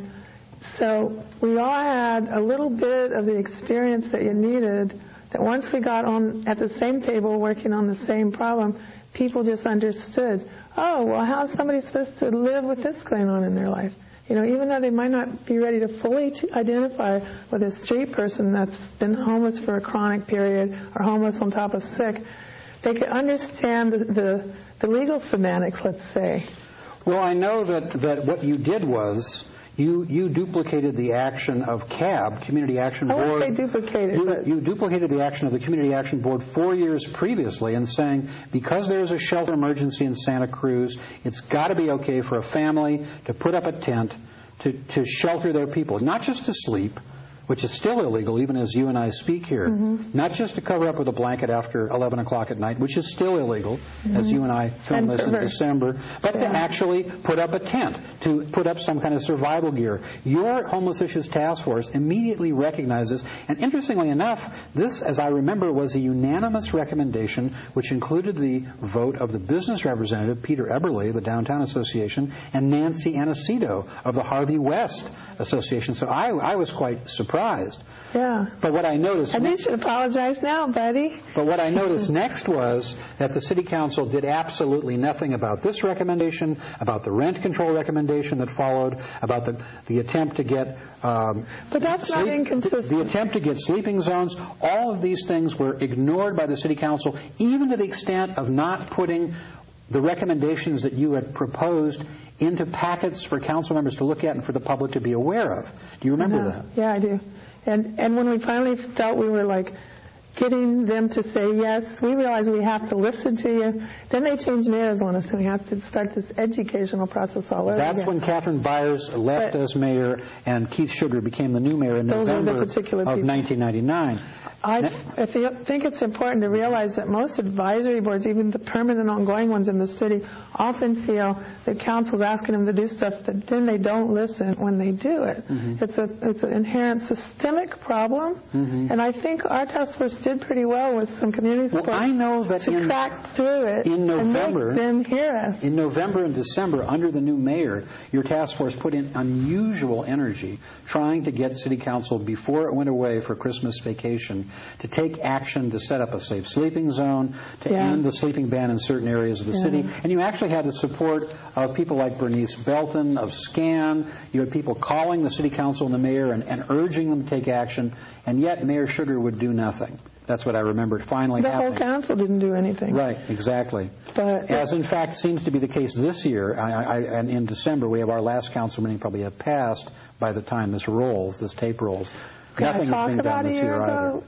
so we all had a little bit of the experience that you needed, that once we got on at the same table working on the same problem, people just understood, oh, well, how's somebody supposed to live with this going on in their life? You know, even though they might not be ready to fully identify with a street person that's been homeless for a chronic period or homeless on top of sick, they could understand the legal semantics, let's say.
Well, I know that what you did was you duplicated the action of CAB, Community Action Board.
I wouldn't say duplicated.
You duplicated the action of the Community Action Board 4 years previously in saying, because there's a shelter emergency in Santa Cruz, it's got to be okay for a family to put up a tent to shelter their people, not just to sleep, which is still illegal even as you and I speak here, not just to cover up with a blanket after 11 o'clock at night, which is still illegal, as you and I filmed this in December, but to actually put up a tent, to put up some kind of survival gear. Your Homeless Issues Task Force immediately recognizes, and interestingly enough, this, as I remember, was a unanimous recommendation which included the vote of the business representative, Peter Eberle, the Downtown Association, and Nancy Aniceto of the Harvey West Association. So I was quite surprised.
Yeah.
But what I noticed...
And you should apologize now, buddy.
But what I noticed next was that the City Council did absolutely nothing about this recommendation, about the rent control recommendation that followed, about the attempt to get...
but that's not inconsistent.
The attempt to get sleeping zones. All of these things were ignored by the City Council, even to the extent of not putting the recommendations that you had proposed into packets for council members to look at and for the public to be aware of. Do you remember that?
Yeah, I do. And when we finally felt we were like getting them to say yes, we realized we have to listen to you. Then they changed mayors on us, and we have to start this educational process all over again.
That's when Catherine Byers left as mayor and Keith Sugar became the new mayor in November of 1999.
I think it's important to realize that most advisory boards, even the permanent ongoing ones in the city, often feel that council's asking them to do stuff that then they don't listen when they do it. It's an inherent systemic problem, and I think our task force did pretty well with some community support to crack through it
in November,
and make them hear us.
In November and December, under the new mayor, your task force put in unusual energy trying to get City Council, before it went away for Christmas vacation, to take action to set up a safe sleeping zone, to end the sleeping ban in certain areas of the city. And you actually had the support of people like Bernice Belton of SCAN. You had people calling the City Council and the mayor and urging them to take action, and yet Mayor Sugar would do nothing. That's what I remember finally happening.
The whole council didn't do anything.
Right, exactly.
But
as in fact seems to be the case this year, and in December, we have our last council meeting probably have passed by the time this tape rolls. Nothing has been done this year either.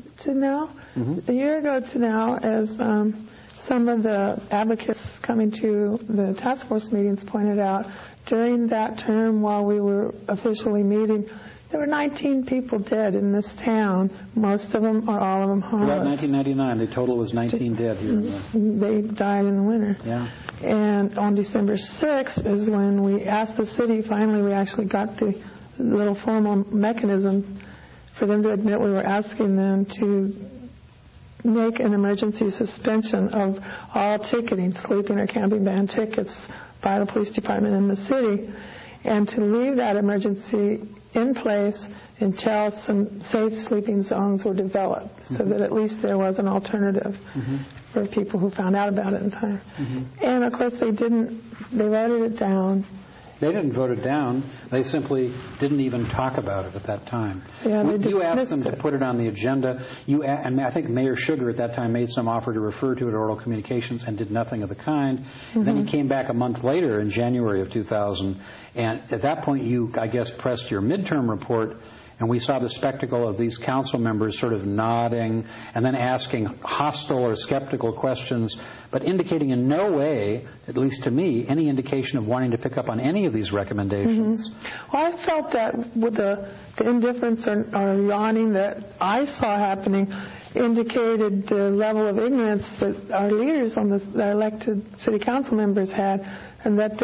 A year ago to now, as some of the advocates coming to the task force meetings pointed out, during that term while we were officially meeting, there were 19 people dead in this town, most of them or all of them homeless.
Throughout 1999, the total was 19 dead here.
They died in the winter.
Yeah.
And on December 6th is when we asked the city, finally we actually got the little formal mechanism for them to admit we were asking them to make an emergency suspension of all ticketing, sleeping or camping ban tickets by the police department in the city, and to leave that emergency in place until some safe sleeping zones were developed, so that at least there was an alternative for people who found out about it in time. And of course they voted it down,
They didn't vote it down. They simply didn't even talk about it at that time.
Yeah,
You asked them to put it on the agenda. And I think Mayor Sugar at that time made some offer to refer to it at Oral Communications and did nothing of the kind. And then he came back a month later in January of 2000. And at that point, you, I guess, pressed your midterm report. And we saw the spectacle of these council members sort of nodding and then asking hostile or skeptical questions, but indicating in no way, at least to me, any indication of wanting to pick up on any of these recommendations.
Well, I felt that with the indifference or yawning that I saw happening indicated the level of ignorance that our leaders on the elected city council members had, and that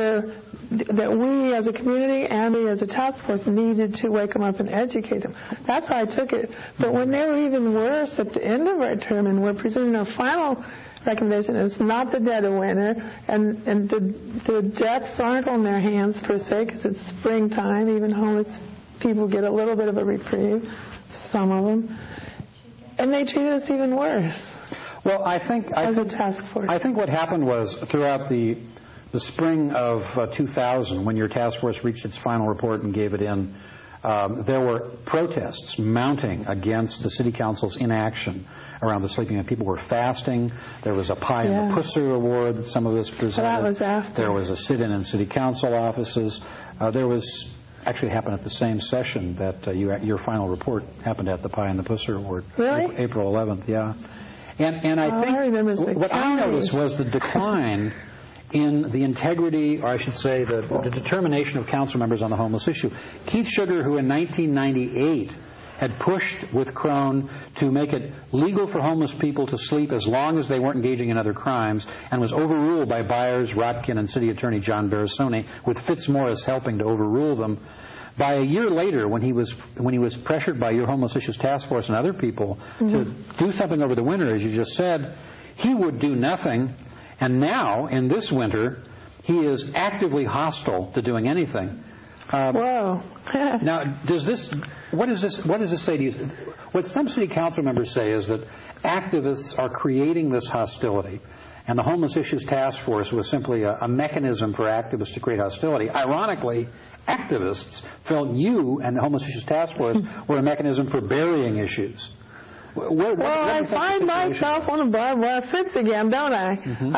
we as a community and we as a task force needed to wake them up and educate them. That's how I took it. But when they were even worse at the end of our term and we're presenting our final recommendation, it's not the dead of winter, and the deaths aren't on their hands per se because it's springtime. Even homeless people get a little bit of a reprieve, some of them. And they treated us even worse.
Well, I think
a task force.
I think what happened was throughout the spring of 2000, when your task force reached its final report and gave it in, there were protests mounting against the city council's inaction around the sleeping. People were fasting. There was a Pie in the Pusser award that some of us presented.
That was after.
There was a sit-in in city council offices. There was actually happened at the same session that your final report happened at the Pie in the Pusser award.
Really?
April 11th, yeah. And I think what I noticed was the decline in the integrity, or I should say the determination of council members on the homeless issue. Keith Sugar, who in 1998 had pushed with Crone to make it legal for homeless people to sleep as long as they weren't engaging in other crimes, and was overruled by Byers, Rotkin, and City Attorney John Barrisoni, with Fitzmaurice helping to overrule them. By a year later, when he was pressured by your Homeless Issues Task Force and other people to do something over the winter, as you just said, he would do nothing. And now, in this winter, he is actively hostile to doing anything.
Whoa.
Now, what does this say to you? What some city council members say is that activists are creating this hostility, and the Homeless Issues Task Force was simply a mechanism for activists to create hostility. Ironically, activists felt you and the Homeless Issues Task Force were a mechanism for burying issues. Well,
I find myself on a barbed wire fence again, don't I?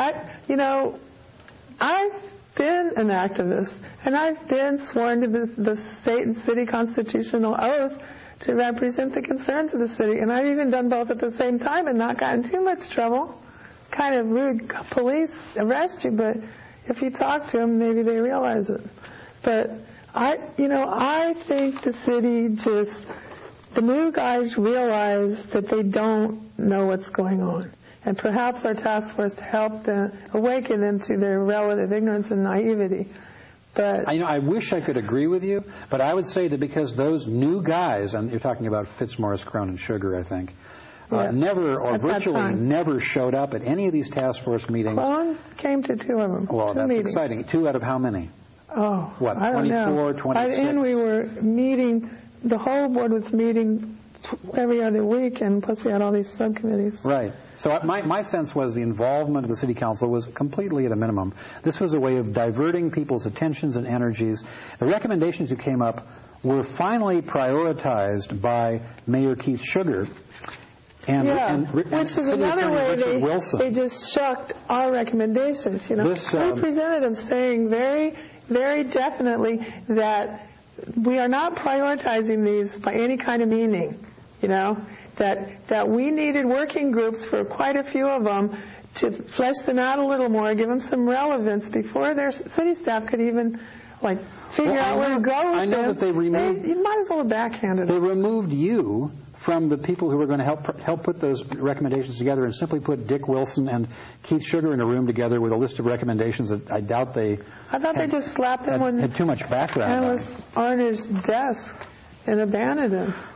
I've been an activist, and I've been sworn to the state and city constitutional oath to represent the concerns of the city, and I've even done both at the same time and not gotten too much trouble. Kind of rude, police arrest you, but if you talk to them, maybe they realize it. But I think the city the new guys realize that they don't know what's going on. And perhaps our task force helped them awaken them to their relative ignorance and naivety. But
I wish I could agree with you, but I would say that because those new guys, and you're talking about Fitzmaurice, Crone, and Sugar, I think, never or virtually never showed up at any of these task force meetings.
Crone came to 2 of them.
Well, that's
meetings.
Exciting. 2 out of how many?
Oh,
what?
I don't
24,
know.
26?
By the end, we were meeting. The whole board was meeting every other week, and plus we had all these subcommittees.
Right. So my sense was the involvement of the city council was completely at a minimum. This was a way of diverting people's attentions and energies. The recommendations that came up were finally prioritized by Mayor Keith Sugar.
Which is another way they just shucked our recommendations. We presented them saying very, very definitely that we are not prioritizing these by any kind of meaning. That we needed working groups for quite a few of them to flesh them out a little more, give them some relevance before their city staff could even figure out where to go with
I know
them.
That they removed.
You might as well have backhanded.
They removed you from the people who were going to help put those recommendations together, and simply put Dick Wilson and Keith Sugar in a room together with a list of recommendations that I doubt they.
I thought they just slapped them
had too much background.
And was on his desk and abandoned him.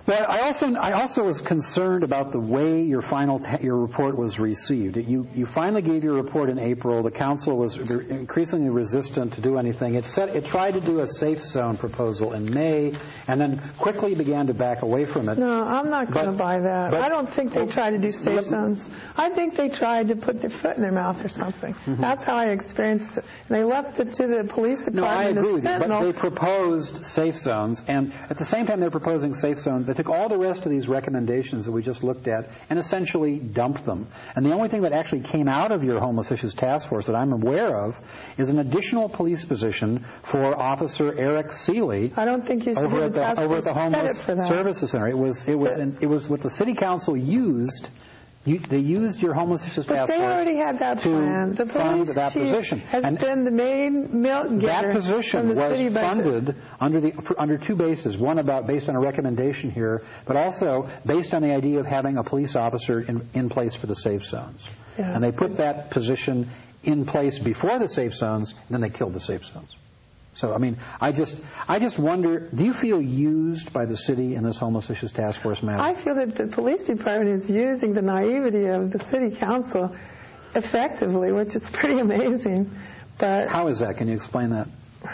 Well, I also was concerned about the way your your report was received. You finally gave your report in April. The council was increasingly resistant to do anything. It tried to do a safe zone proposal in May, and then quickly began to back away from it.
No, I'm not going to buy that. I don't think they tried to do safe zones. I think they tried to put their foot in their mouth or something. Mm-hmm. That's how I experienced it. And they left it to the police department.
No, I agree with you, but they proposed safe zones, and at the same time they're proposing safe zones, they took all the rest of these recommendations that we just looked at and essentially dumped them. And the only thing that actually came out of your homeless issues task force that I'm aware of is an additional police position for Officer Eric Seeley.
I don't think you should
over at the Homeless Services Center. It was what the city council used. They used your homeless issues task force.
But they already had that plan. The police
that
chief
position.
has been the main milk getter.
That position
was
funded under two bases. One based on a recommendation here, but also based on the idea of having a police officer in place for the safe zones. Yeah. And they put that position in place before the safe zones, and then they killed the safe zones. So, I mean, I just wonder, do you feel used by the city in this homeless issues task force matter?
I feel that the police department is using the naivety of the city council effectively, which is pretty amazing. But
how is that? Can you explain that?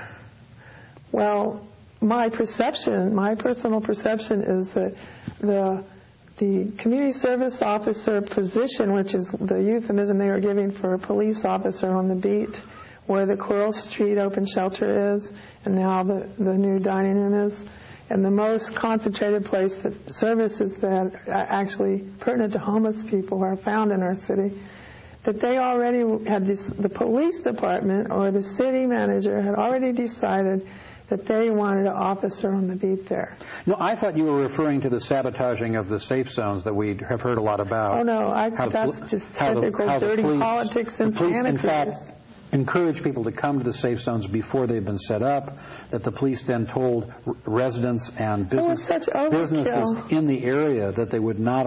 Well, my personal perception is that the community service officer position, which is the euphemism they were giving for a police officer on the beat, where the Coral Street open shelter is, and now the new dining room is, and the most concentrated place that services that are actually pertinent to homeless people are found in our city, that they already had the police department or the city manager had already decided that they wanted an officer on the beat there.
No, I thought you were referring to the sabotaging of the safe zones that we have heard a lot about.
Oh, no, that's just typical dirty politics and panic.
In fact, encourage people to come to the safe zones before they've been set up, that the police then told residents and businesses in the area that they would not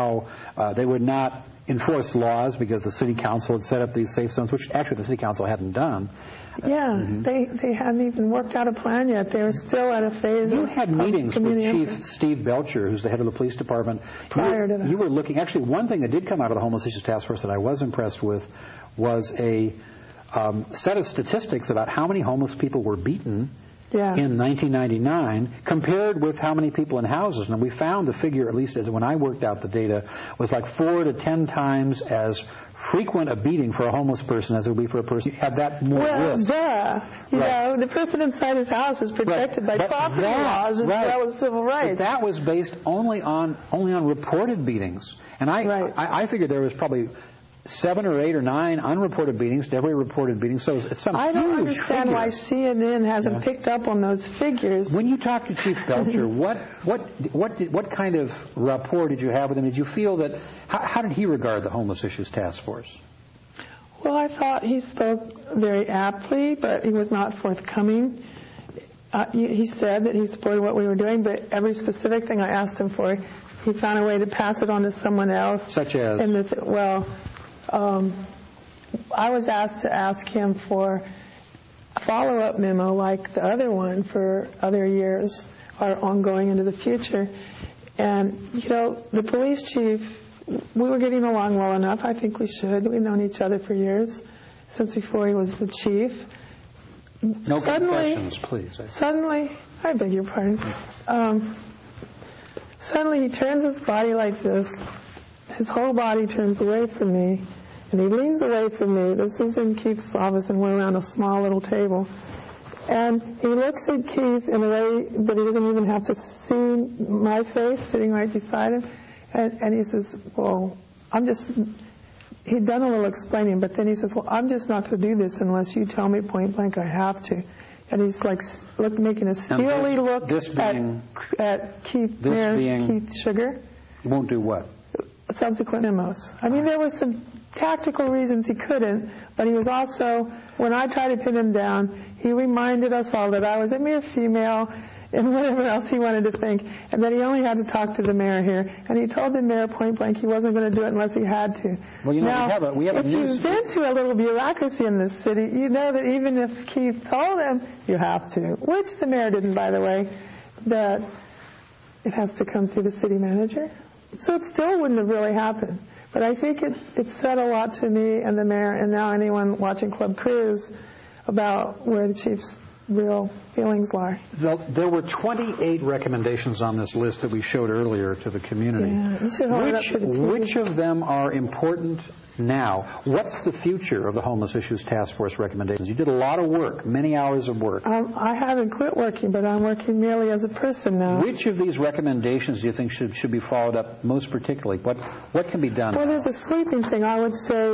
enforce laws because the city council had set up these safe zones, which actually the city council hadn't done.
Yeah, they hadn't even worked out a plan yet. They were still at a phase
You had meetings with Chief Steve Belcher, who's the head of the police department.
Prior to that.
You were looking, actually one thing that did come out of the Homeless Issues Task Force that I was impressed with was a set of statistics about how many homeless people were beaten in 1999 compared with how many people in houses. And we found the figure, at least as when I worked out the data, was like 4 to 10 times as frequent a beating for a homeless person as it would be for a person who had that more risk.
You know, the person inside his house is protected by property laws as well as civil rights.
But that was based only on reported beatings. And I figured there was probably 7 or 8 or 9 unreported beatings to every reported beating. So it's some
I don't understand why CNN hasn't picked up on those figures.
When you talked to Chief Belcher, what kind of rapport did you have with him? Did you feel that how did he regard the Homeless Issues Task Force?
Well, I thought he spoke very aptly, but he was not forthcoming. He said that he supported what we were doing, but every specific thing I asked him for, he found a way to pass it on to someone else.
Such as?
I was asked to ask him for a follow-up memo like the other one for other years or ongoing into the future. And, you know, the police chief, we were getting along well enough. I think we should. We've known each other for years, since before he was the chief.
No confessions, please.
Suddenly, I beg your pardon. Suddenly he turns his body like this. His whole body turns away from me, and he leans away from me. This is in Keith's office, and we're around a small little table. And he looks at Keith in a way that he doesn't even have to see my face sitting right beside him. And he says, well, he'd done a little explaining, but then he says, well, I'm just not going to do this unless you tell me point blank I have to. And he's like making a steely look at Keith Sugar.
He won't do what?
Subsequent memos. I mean, there were some tactical reasons he couldn't, but he was also, when I tried to pin him down, he reminded us all that I was a mere female and whatever else he wanted to think, and that he only had to talk to the mayor here. And he told the mayor point blank he wasn't going to do it unless he had to.
Well, you know,
now,
we have a
if you've been to a little bureaucracy in this city, you know that even if Keith told him, you have to, which the mayor didn't, by the way, that it has to come through the city manager. So it still wouldn't have really happened. But I think it said a lot to me and the mayor and now anyone watching Club Cruise about where the chief's real feelings lie.
There were 28 recommendations on this list that we showed earlier to the community.
Yeah, you should hold it up for the TV.
Which of them are important now? What's the future of the Homeless Issues Task Force recommendations? You did a lot of work, many hours of work.
I haven't quit working, but I'm working merely as a person now.
Which of these recommendations do you think should be followed up most particularly? What can be done?
Well, there's a sweeping thing. I would say,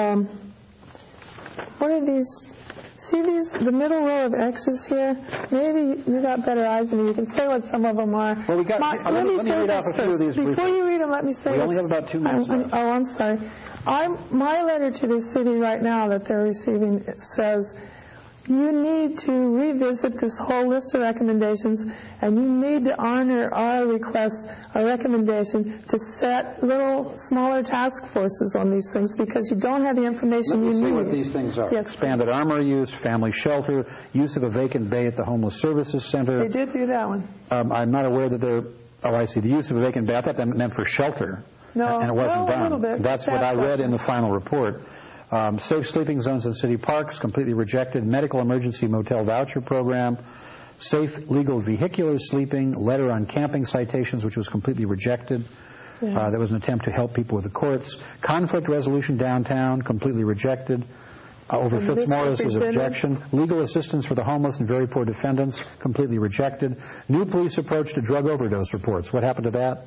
what are these? See the middle row of X's here? Maybe you got better eyes than me. You can say what some of them are.
Well, let me read off a few of these briefly.
Before you read them, let me say
We only have about 2 minutes left.
I'm sorry. My letter to the city right now that they're receiving, it says, you need to revisit this whole list of recommendations, and you need to honor our request, our recommendation, to set little smaller task forces on these things because you don't have the information you need.
Let me see what these things are.
Yes.
Expanded armor use, family shelter, use of a vacant bay at the Homeless Services Center.
They did do that one.
I'm not aware that they're... Oh, I see. The use of a vacant bay. I thought that meant for shelter.
No,
and it wasn't done.
A little bit.
That's what I read in the final report. Safe sleeping zones in city parks, completely rejected. Medical emergency motel voucher program. Safe legal vehicular sleeping. Letter on camping citations, which was completely rejected. Yeah. There was an attempt to help people with the courts. Conflict resolution downtown, completely rejected. Over Fitzmaurice's objection. Legal assistance for the homeless and very poor defendants, completely rejected. New police approach to drug overdose reports. What happened to that?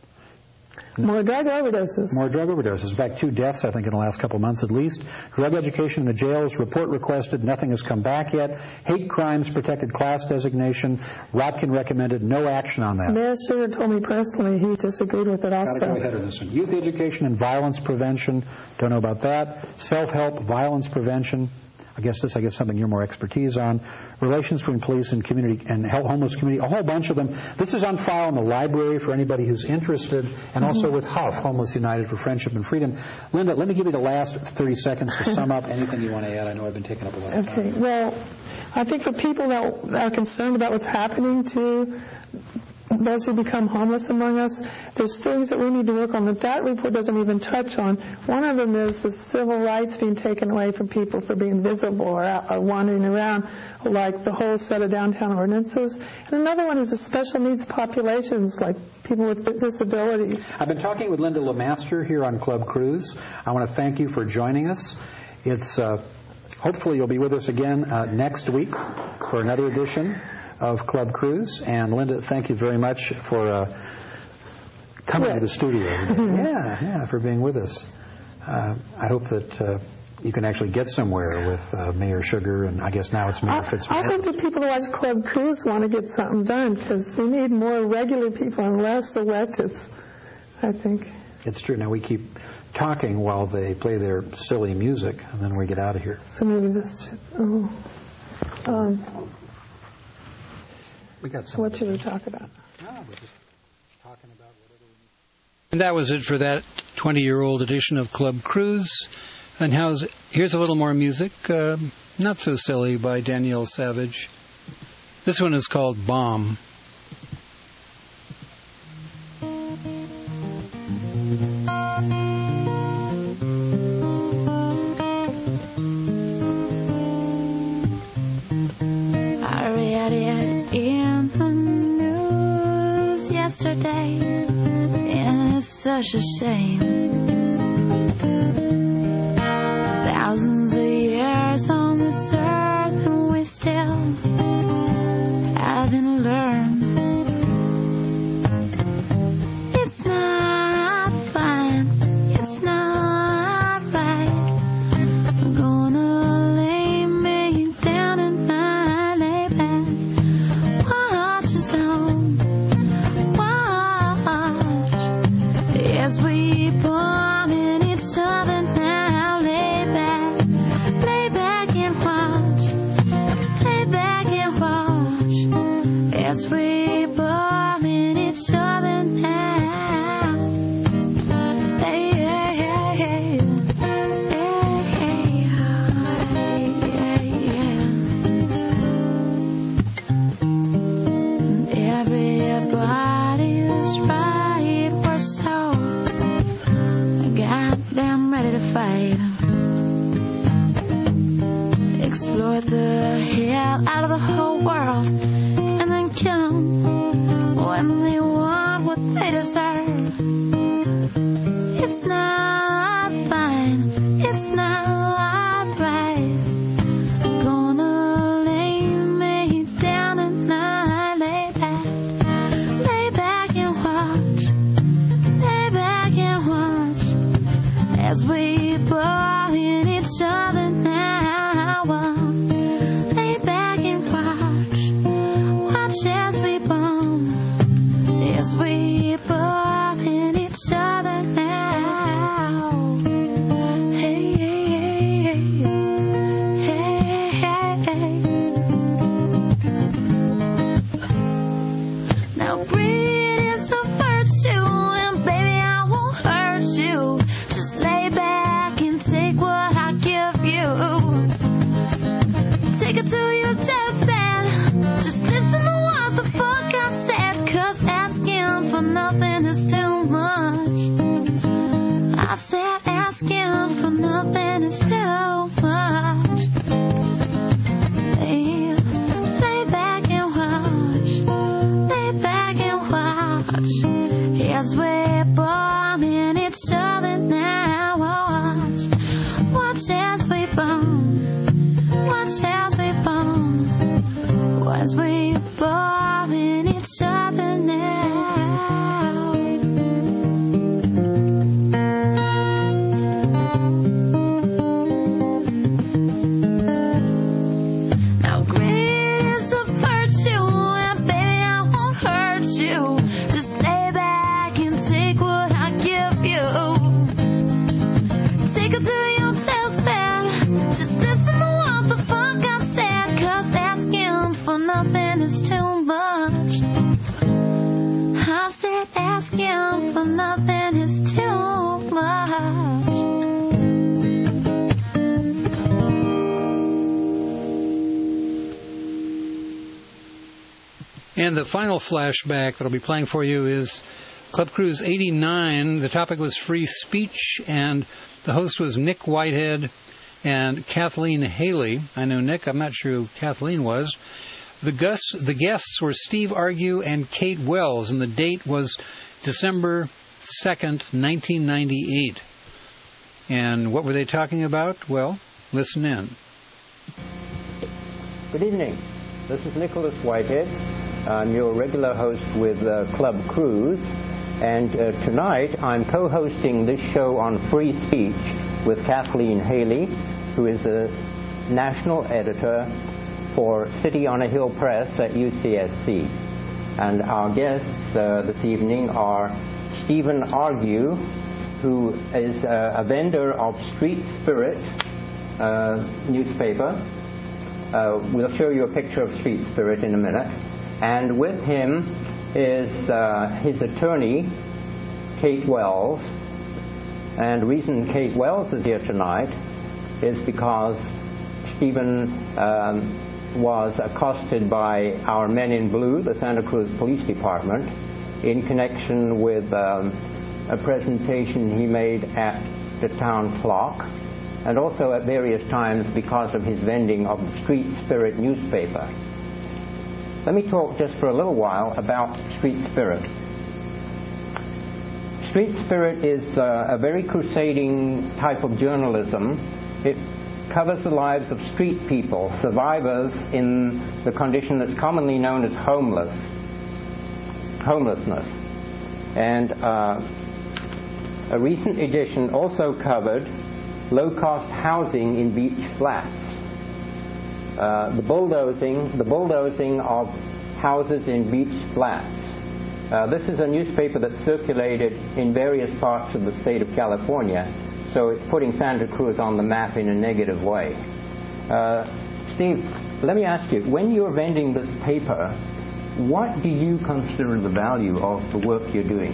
More drug overdoses.
More drug overdoses. In fact, 2 deaths, I think, in the last couple of months at least. Drug education in the jails, report requested, nothing has come back yet. Hate crimes, protected class designation. Rotkin recommended no action on that.
Mayor Sugar told me personally he disagreed with it also.
Got to go ahead on this one. Youth education and violence prevention. Don't know about that. Self-help, violence prevention. I guess something you're more expertise on. Relations between police and community and homeless community, a whole bunch of them. This is on file in the library for anybody who's interested, and also with HUF, Homeless United for Friendship and Freedom. Linda, let me give you the last 30 seconds to sum up anything you want to add. I know I've been taking up a lot of time.
Okay, well, I think for people that are concerned about what's happening to those who become homeless among us, there's things that we need to work on that report doesn't even touch on. One of them is the civil rights being taken away from people for being visible or wandering around, like the whole set of downtown ordinances. And another one is the special needs populations, like people with disabilities.
I've been talking with Linda LeMaster here on Club Cruise. I want to thank you for joining us. It's hopefully you'll be with us again next week for another edition of Club Cruise. And Linda, thank you very much for coming to the studio. Yeah, for being with us. I hope that you can actually get somewhere with Mayor Sugar, and I guess now it's Mayor Fitzmaurice.
I hope the people who watch Club Cruise want to get something done, because we need more regular people and less electeds, I think.
It's true. Now we keep talking while they play their silly music, and then we get out of here.
So maybe this
we got
so what should we talk about?
No, we're just talking about whatever we need.
And that was it for that 20-year-old edition of Club Cruise. And here's a little more music, not so silly, by Danielle Savage. This one is called Bomb.
I read it in the news yesterday, and it's such a shame. Thousands of years on this earth, and we still haven't learned. It's not fine, it's not right. I'm gonna lay me down in my lay back, watch the sun, watch as we burn. night. Explore the hell out of the whole world, and then come when they want what they deserve. It's not fine, it's not right. Gonna lay me down and I lay back and watch, as we bore in each other now. Lay back and watch as we burn, as we bore in each other now. Hey, hey, hey, hey, hey. Now greed is a virtue, and baby I won't hurt you. Just lay back and take what I give you. Take it to your deathbed. Just listen to what the fuck I said, 'cause asking for nothing is too much. I said asking for nothing is too much. Hey, lay back and watch, as we're bombing each other now. Watch as we bomb, as we bombing each other now. Now greed is a virtue, and baby I won't hurt you. Just lay back and take what I give you. Take it to your deathbed. Just listen to what the fuck I said, 'cause asking for nothing is too much. I said asking for nothing is too much.
And the final flashback that I'll be playing for you is Club Cruise 89. The topic was free speech, and the host was Nick Whitehead and Kathleen Haley. I know Nick. I'm not sure who Kathleen was. The guests were Steve Argue and Kate Wells, and the date was December 2nd, 1998. And what were they talking about? Well, listen in.
Good evening. This is Nicholas Whitehead. I'm your regular host with Club Cruise. And tonight I'm co-hosting this show on free speech with Kathleen Haley, who is a national editor for City on a Hill Press at UCSC. And our guests this evening are Stephen Argue, who is a vendor of Street Spirit newspaper. We'll show you a picture of Street Spirit in a minute. And with him is his attorney, Kate Wells. And the reason Kate Wells is here tonight is because Stephen was accosted by our men in blue, the Santa Cruz Police Department, in connection with a presentation he made at the town clock, and also at various times because of his vending of the Street Spirit newspaper. Let me talk just for a little while about Street Spirit. Street Spirit is a very crusading type of journalism. It covers the lives of street people, survivors in the condition that's commonly known as homelessness. And a recent edition also covered low-cost housing in beach flats. The bulldozing of houses in beach flats. This is a newspaper that circulated in various parts of the state of California, so it's putting Santa Cruz on the map in a negative way. Steve, let me ask you, when you're vending this paper, what do you consider the value of the work you're doing?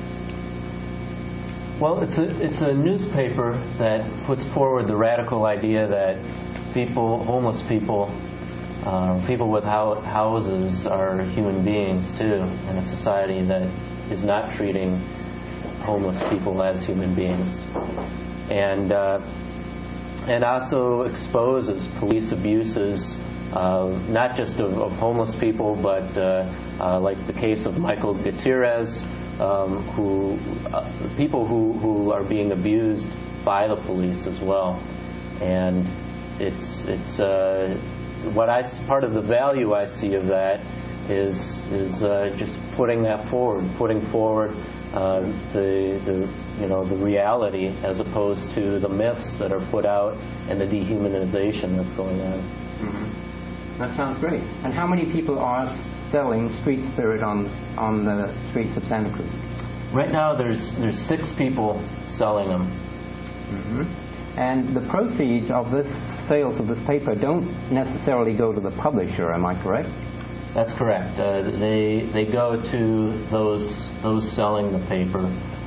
Well, it's a newspaper that puts forward the radical idea that homeless people, people without houses are human beings too, in a society that is not treating homeless people as human beings. and also exposes police abuses, not just of homeless people, but like the case of Michael Gutierrez, people who are being abused by the police as well. And it's part of the value I see of that is just putting that forward, putting forward the reality as opposed to the myths that are put out and the dehumanization that's going on.
Mm-hmm. That sounds great. And how many people are selling street spirit on the streets of Santa Cruz?
Right now, there's 6 people selling them.
Mm-hmm. And the proceeds of this sales of this paper don't necessarily go to the publisher. Am I correct?
That's correct. They go to those selling the paper.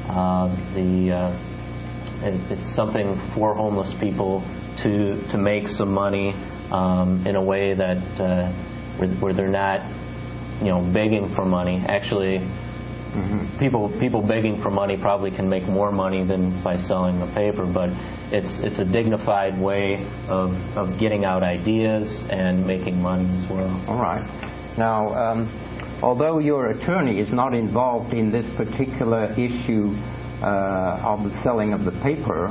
It's something for homeless people to make some money in a way that where they're not, begging for money. Actually, mm-hmm. people begging for money probably can make more money than by selling the paper, but it's a dignified way of getting out ideas and making money as well.
All right. Now, although your attorney is not involved in this particular issue of the selling of the paper,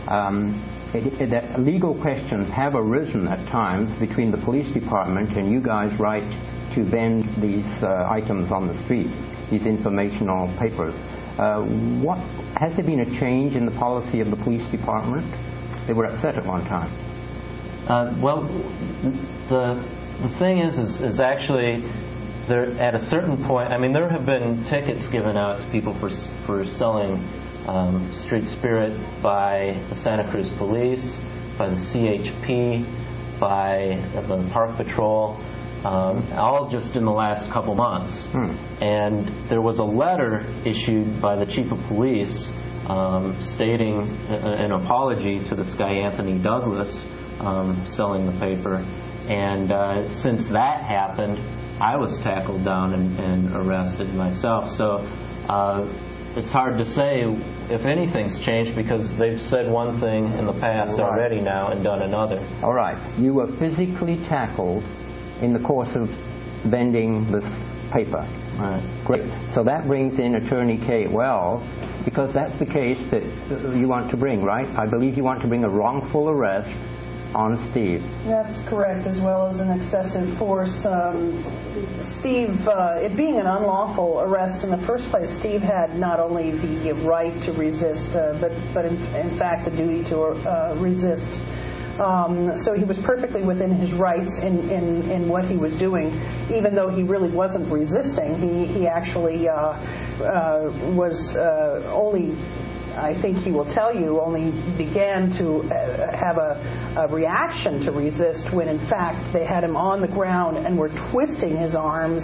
legal questions have arisen at times between the police department and you guys' right to vend these items on the street, these informational papers. Has there been a change in the policy of the police department? They were upset at one time.
Well, the thing is actually there at a certain point. I mean, there have been tickets given out to people for selling street spirit by the Santa Cruz Police, by the CHP, by the Park Patrol, all just in the last couple months. And there was a letter issued by the Chief of Police stating an apology to this guy Anthony Douglas selling the paper. And since that happened, I was tackled down and arrested myself. So it's hard to say if anything's changed because they've said one thing in the past already now and done another.
All right. You were physically tackled in the course of vending this paper.
Right.
Great. So that brings in Attorney Kate Wells, because that's the case that you want to bring, right? I believe you want to bring a wrongful arrest on Steve.
That's correct, as well as an excessive force. Steve, it being an unlawful arrest in the first place, Steve had not only the right to resist, but in fact the duty to resist. So he was perfectly within his rights in what he was doing, even though he really wasn't resisting. He actually was only, I think he will tell you, only began to have a reaction to resist when in fact they had him on the ground and were twisting his arms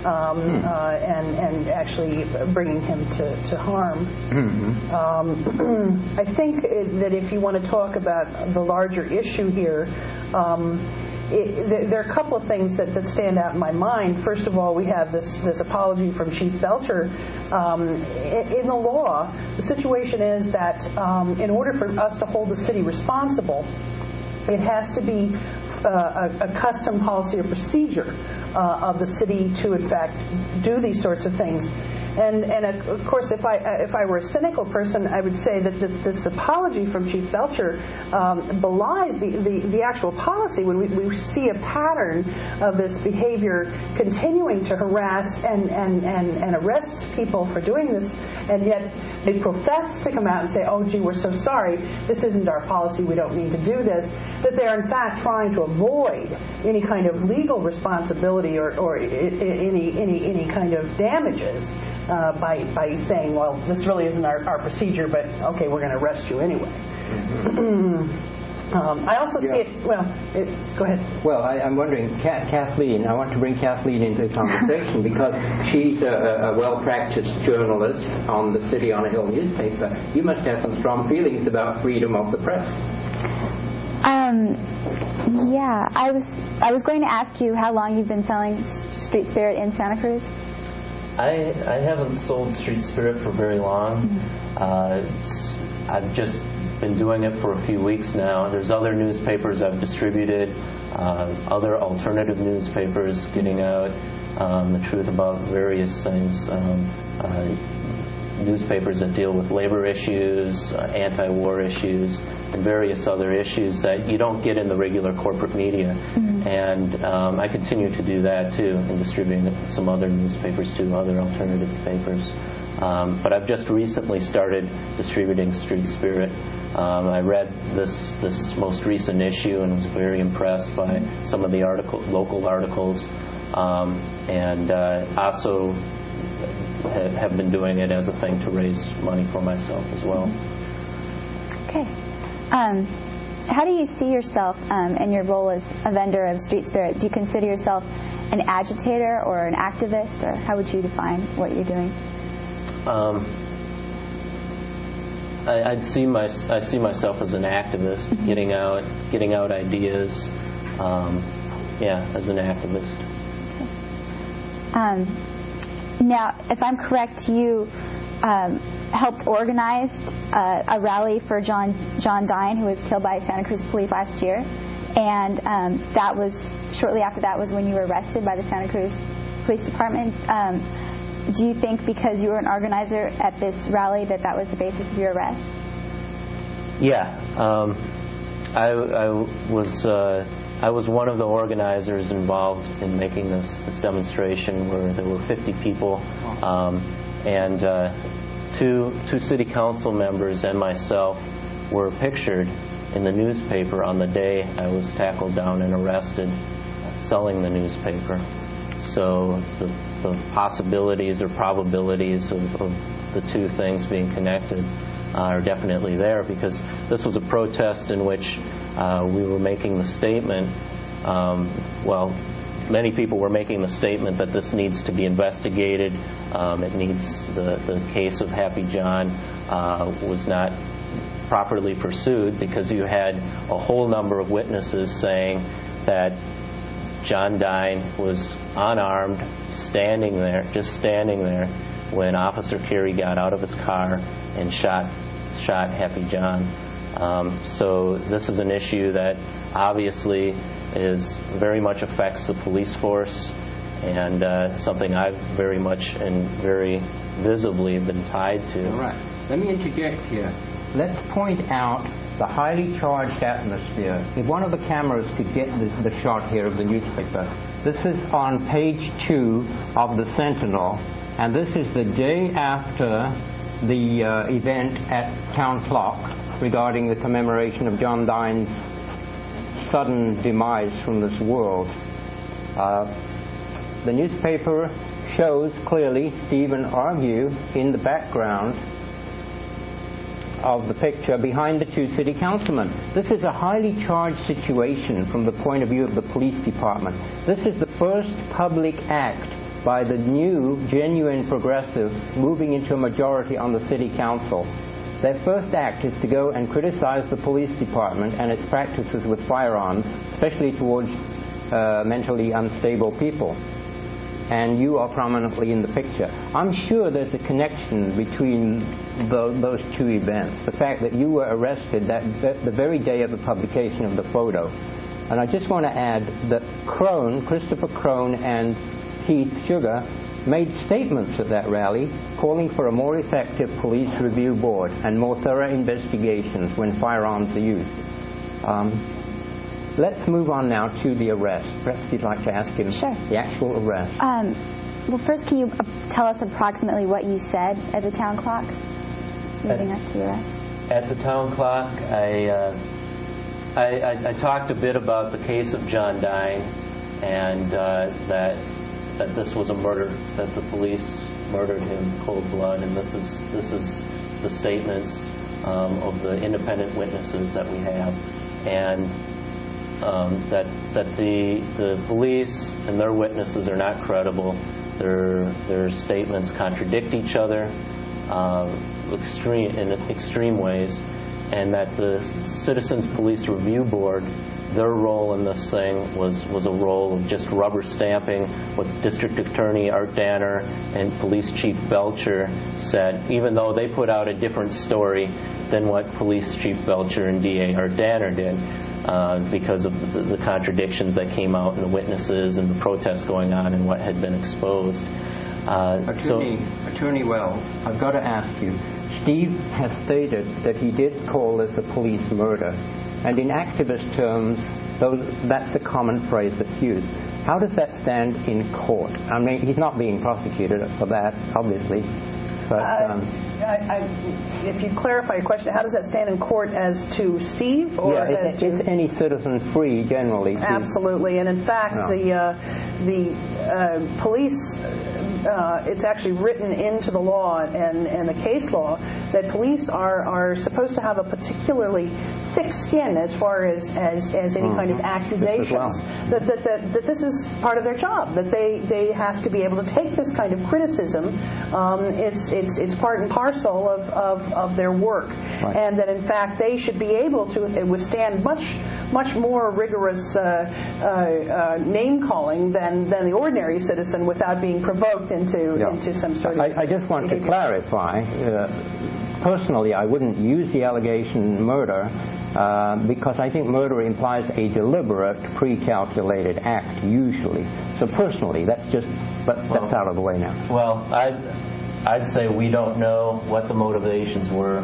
and actually bringing him to harm. I think that if you want to talk about the larger issue here, there are a couple of things that stand out in my mind. First of all, we have this apology from Chief Belcher. In the law, the situation is that in order for us to hold the city responsible, it has to be a custom policy or procedure of the city to, in fact, do these sorts of things. And of course, if I were a cynical person, I would say that this apology from Chief Belcher belies the actual policy. When we see a pattern of this behavior continuing to harass and arrest people for doing this, and yet they profess to come out and say, "Oh, gee, we're so sorry. This isn't our policy. We don't mean to do this." That they're in fact trying to avoid any kind of legal responsibility or any kind of damages. By saying, well, this really isn't our procedure, but okay, we're going to arrest you anyway. I also see it, go ahead.
Well, I'm wondering, Kathleen, I want to bring Kathleen into the conversation because she's a well-practiced journalist on the City on a Hill newspaper. You must have some strong feelings about freedom of the press.
Yeah, I was going to ask you how long you've been selling Street Spirit in Santa Cruz. I
haven't sold Street Spirit for very long. I've just been doing it for a few weeks now. There's other newspapers I've distributed, other alternative newspapers getting out the truth about various things, newspapers that deal with labor issues, anti-war issues, and various other issues that you don't get in the regular corporate media.
Mm-hmm.
And I continue to do that too, and distributing some other newspapers too, other alternative papers. But I've just recently started distributing Street Spirit. I read this most recent issue and was very impressed by some of the local articles, and also have been doing it as a thing to raise money for myself as well.
Okay. How do you see yourself in your role as a vendor of Street Spirit? Do you consider yourself an agitator or an activist, or how would you define what you're doing?
I see myself as an activist,
mm-hmm.
getting out ideas. As an activist.
Okay. Now, if I'm correct, you helped organize a rally for John Dine, who was killed by Santa Cruz police last year, and that was shortly after that was when you were arrested by the Santa Cruz Police Department. Do you think because you were an organizer at this rally that was the basis of your arrest?
Yeah, I was one of the organizers involved in making this demonstration, where there were 50 people, and two city council members and myself were pictured in the newspaper on the day I was tackled down and arrested selling the newspaper. So the possibilities or probabilities of the two things being connected are definitely there, because this was a protest in which we were making the statement, many people were making the statement that this needs to be investigated. It needs, the case of Happy John was not properly pursued, because you had a whole number of witnesses saying that John Dine was unarmed, standing there when Officer Carey got out of his car and shot Happy John. So this is an issue that obviously very much affects the police force, and something I've very much and very visibly been tied to.
All right. Let me interject here. Let's point out the highly charged atmosphere. If one of the cameras could get the shot here of the newspaper. This is on page 2 of the Sentinel, and this is the day after the event at Town Clock regarding the commemoration of John Dine's sudden demise from this world. The newspaper shows clearly Stephen Argue in the background of the picture behind the two city councilmen. This is a highly charged situation from the point of view of the police department. This is the first public act by the new, genuine progressive moving into a majority on the city council. Their first act is to go and criticize the police department and its practices with firearms, especially towards mentally unstable people. And you are prominently in the picture. I'm sure there's a connection between those two events. The fact that you were arrested the very day of the publication of the photo. And I just want to add that Christopher Crone and Keith Sugar made statements at that rally calling for a more effective police review board and more thorough investigations when firearms are used. Let's move on now to the arrest. Perhaps you'd like to ask him the actual arrest.
Well, first, can you tell us approximately what you said at the Town Clock leading up to the arrest?
At the Town Clock, I talked a bit about the case of John Dine, and that this was a murder, that the police murdered him in cold blood, and this is the statements of the independent witnesses that we have, and that the police and their witnesses are not credible. Their statements contradict each other in extreme ways, and that the Citizens Police Review Board their role in this thing was a role of just rubber stamping what District Attorney Art Danner and Police Chief Belcher said, even though they put out a different story than what Police Chief Belcher and DA Art Danner did, because of the contradictions that came out and the witnesses and the protests going on and what had been exposed.
Attorney Wells, I've got to ask you, Steve has stated that he did call this a police murder, and in activist terms, that's the common phrase that's used. How does that stand in court? I mean, he's not being prosecuted for that, obviously, but...
if you clarify your question, how does that stand in court as to Steve? Or as to...
Is any citizen free generally?
Absolutely, and in fact, the police, it's actually written into the law and the case law that police are supposed to have a particularly thick skin as far as any kind of accusations. That this is part of their job, that they have to be able to take this kind of criticism. It's part and parcel of their work, and that in fact they should be able to withstand much more rigorous name calling than the ordinary citizen without being provoked into some sort of...
I just want to clarify. Personally, I wouldn't use the allegation murder because I think murder implies a deliberate, pre-calculated act, usually. So personally, that's out of the way now.
Well, I'd say we don't know what the motivations were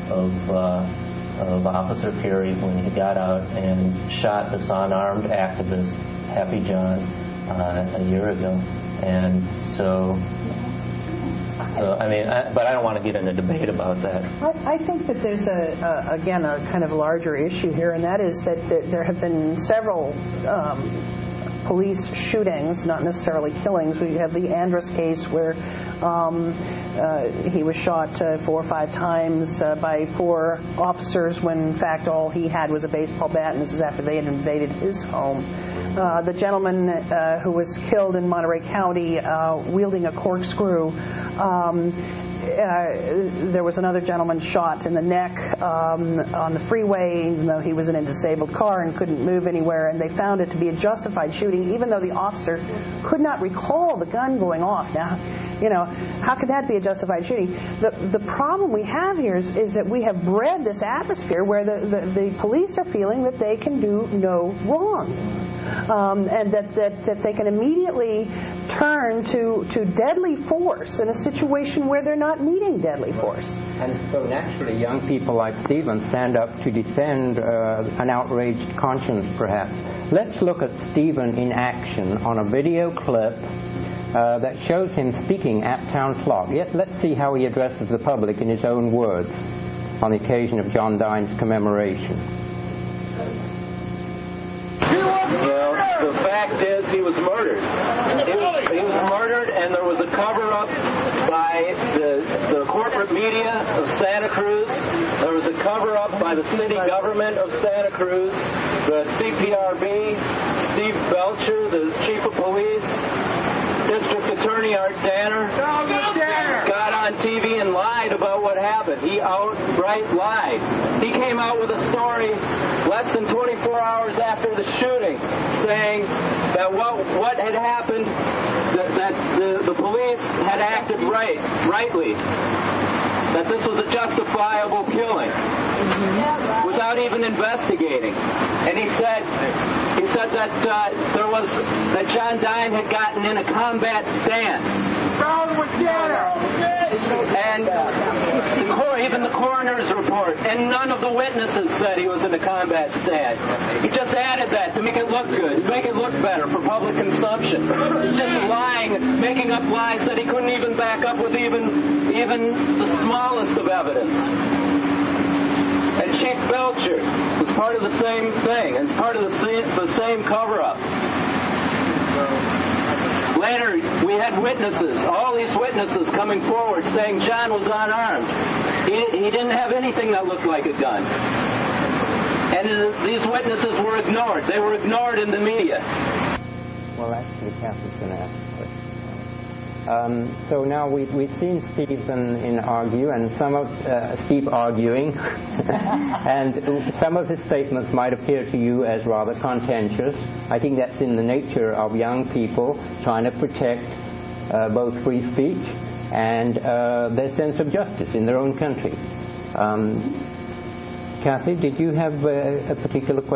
of Officer Perry when he got out and shot this unarmed activist, Happy John, a year ago. And so I mean, but I don't want to get in a debate about that.
I think that there's again a kind of larger issue here, and that is that there have been several police shootings, not necessarily killings. We have the Andrus case where he was shot 4 or 5 times by 4 officers when in fact all he had was a baseball bat, and this is after they had invaded his home. The gentleman who was killed in Monterey County wielding a corkscrew. There was another gentleman shot in the neck on the freeway, even though he was in a disabled car and couldn't move anywhere, and they found it to be a justified shooting, even though the officer could not recall the gun going off. Now, you know, how could that be a justified shooting? The problem we have here is that we have bred this atmosphere where the police are feeling that they can do no wrong. And that they can immediately turn to deadly force in a situation where they're not needing deadly force.
And so naturally young people like Stephen stand up to defend an outraged conscience, perhaps. Let's look at Stephen in action on a video clip that shows him speaking at Town Clock. Let's see how he addresses the public in his own words on the occasion of John Dine's commemoration.
Well, the fact is he was murdered. He was murdered, and there was a cover-up by the corporate media of Santa Cruz. There was a cover-up by the city government of Santa Cruz, the CPRB, Steve Belcher, the chief of police, District Attorney Art Danner got on TV and lied about what happened. He outright lied. He came out with a story less than 24 hours after the shooting saying that what had happened, that the police had acted rightly, that this was a justifiable killing without even investigating. And he said that that John Dine had gotten in a combat stance. And even the coroner's report, and none of the witnesses said he was in a combat stance. He just added that to make it look good, to make it look better for public consumption. He's just lying, making up lies that he couldn't even back up with even the smallest of evidence. And Chief Belcher was part of the same thing, and it's part of the same cover-up. Later, we had witnesses, all these witnesses coming forward saying John was unarmed. He didn't have anything that looked like a gun. And these witnesses were ignored. They were ignored in the media.
Well, actually, Catherine's going to ask a question. So now we've seen Stephen argue, and some of Steve arguing, and some of his statements might appear to you as rather contentious. I think that's in the nature of young people trying to protect both free speech and their sense of justice in their own country. Kathy, did you have a particular question?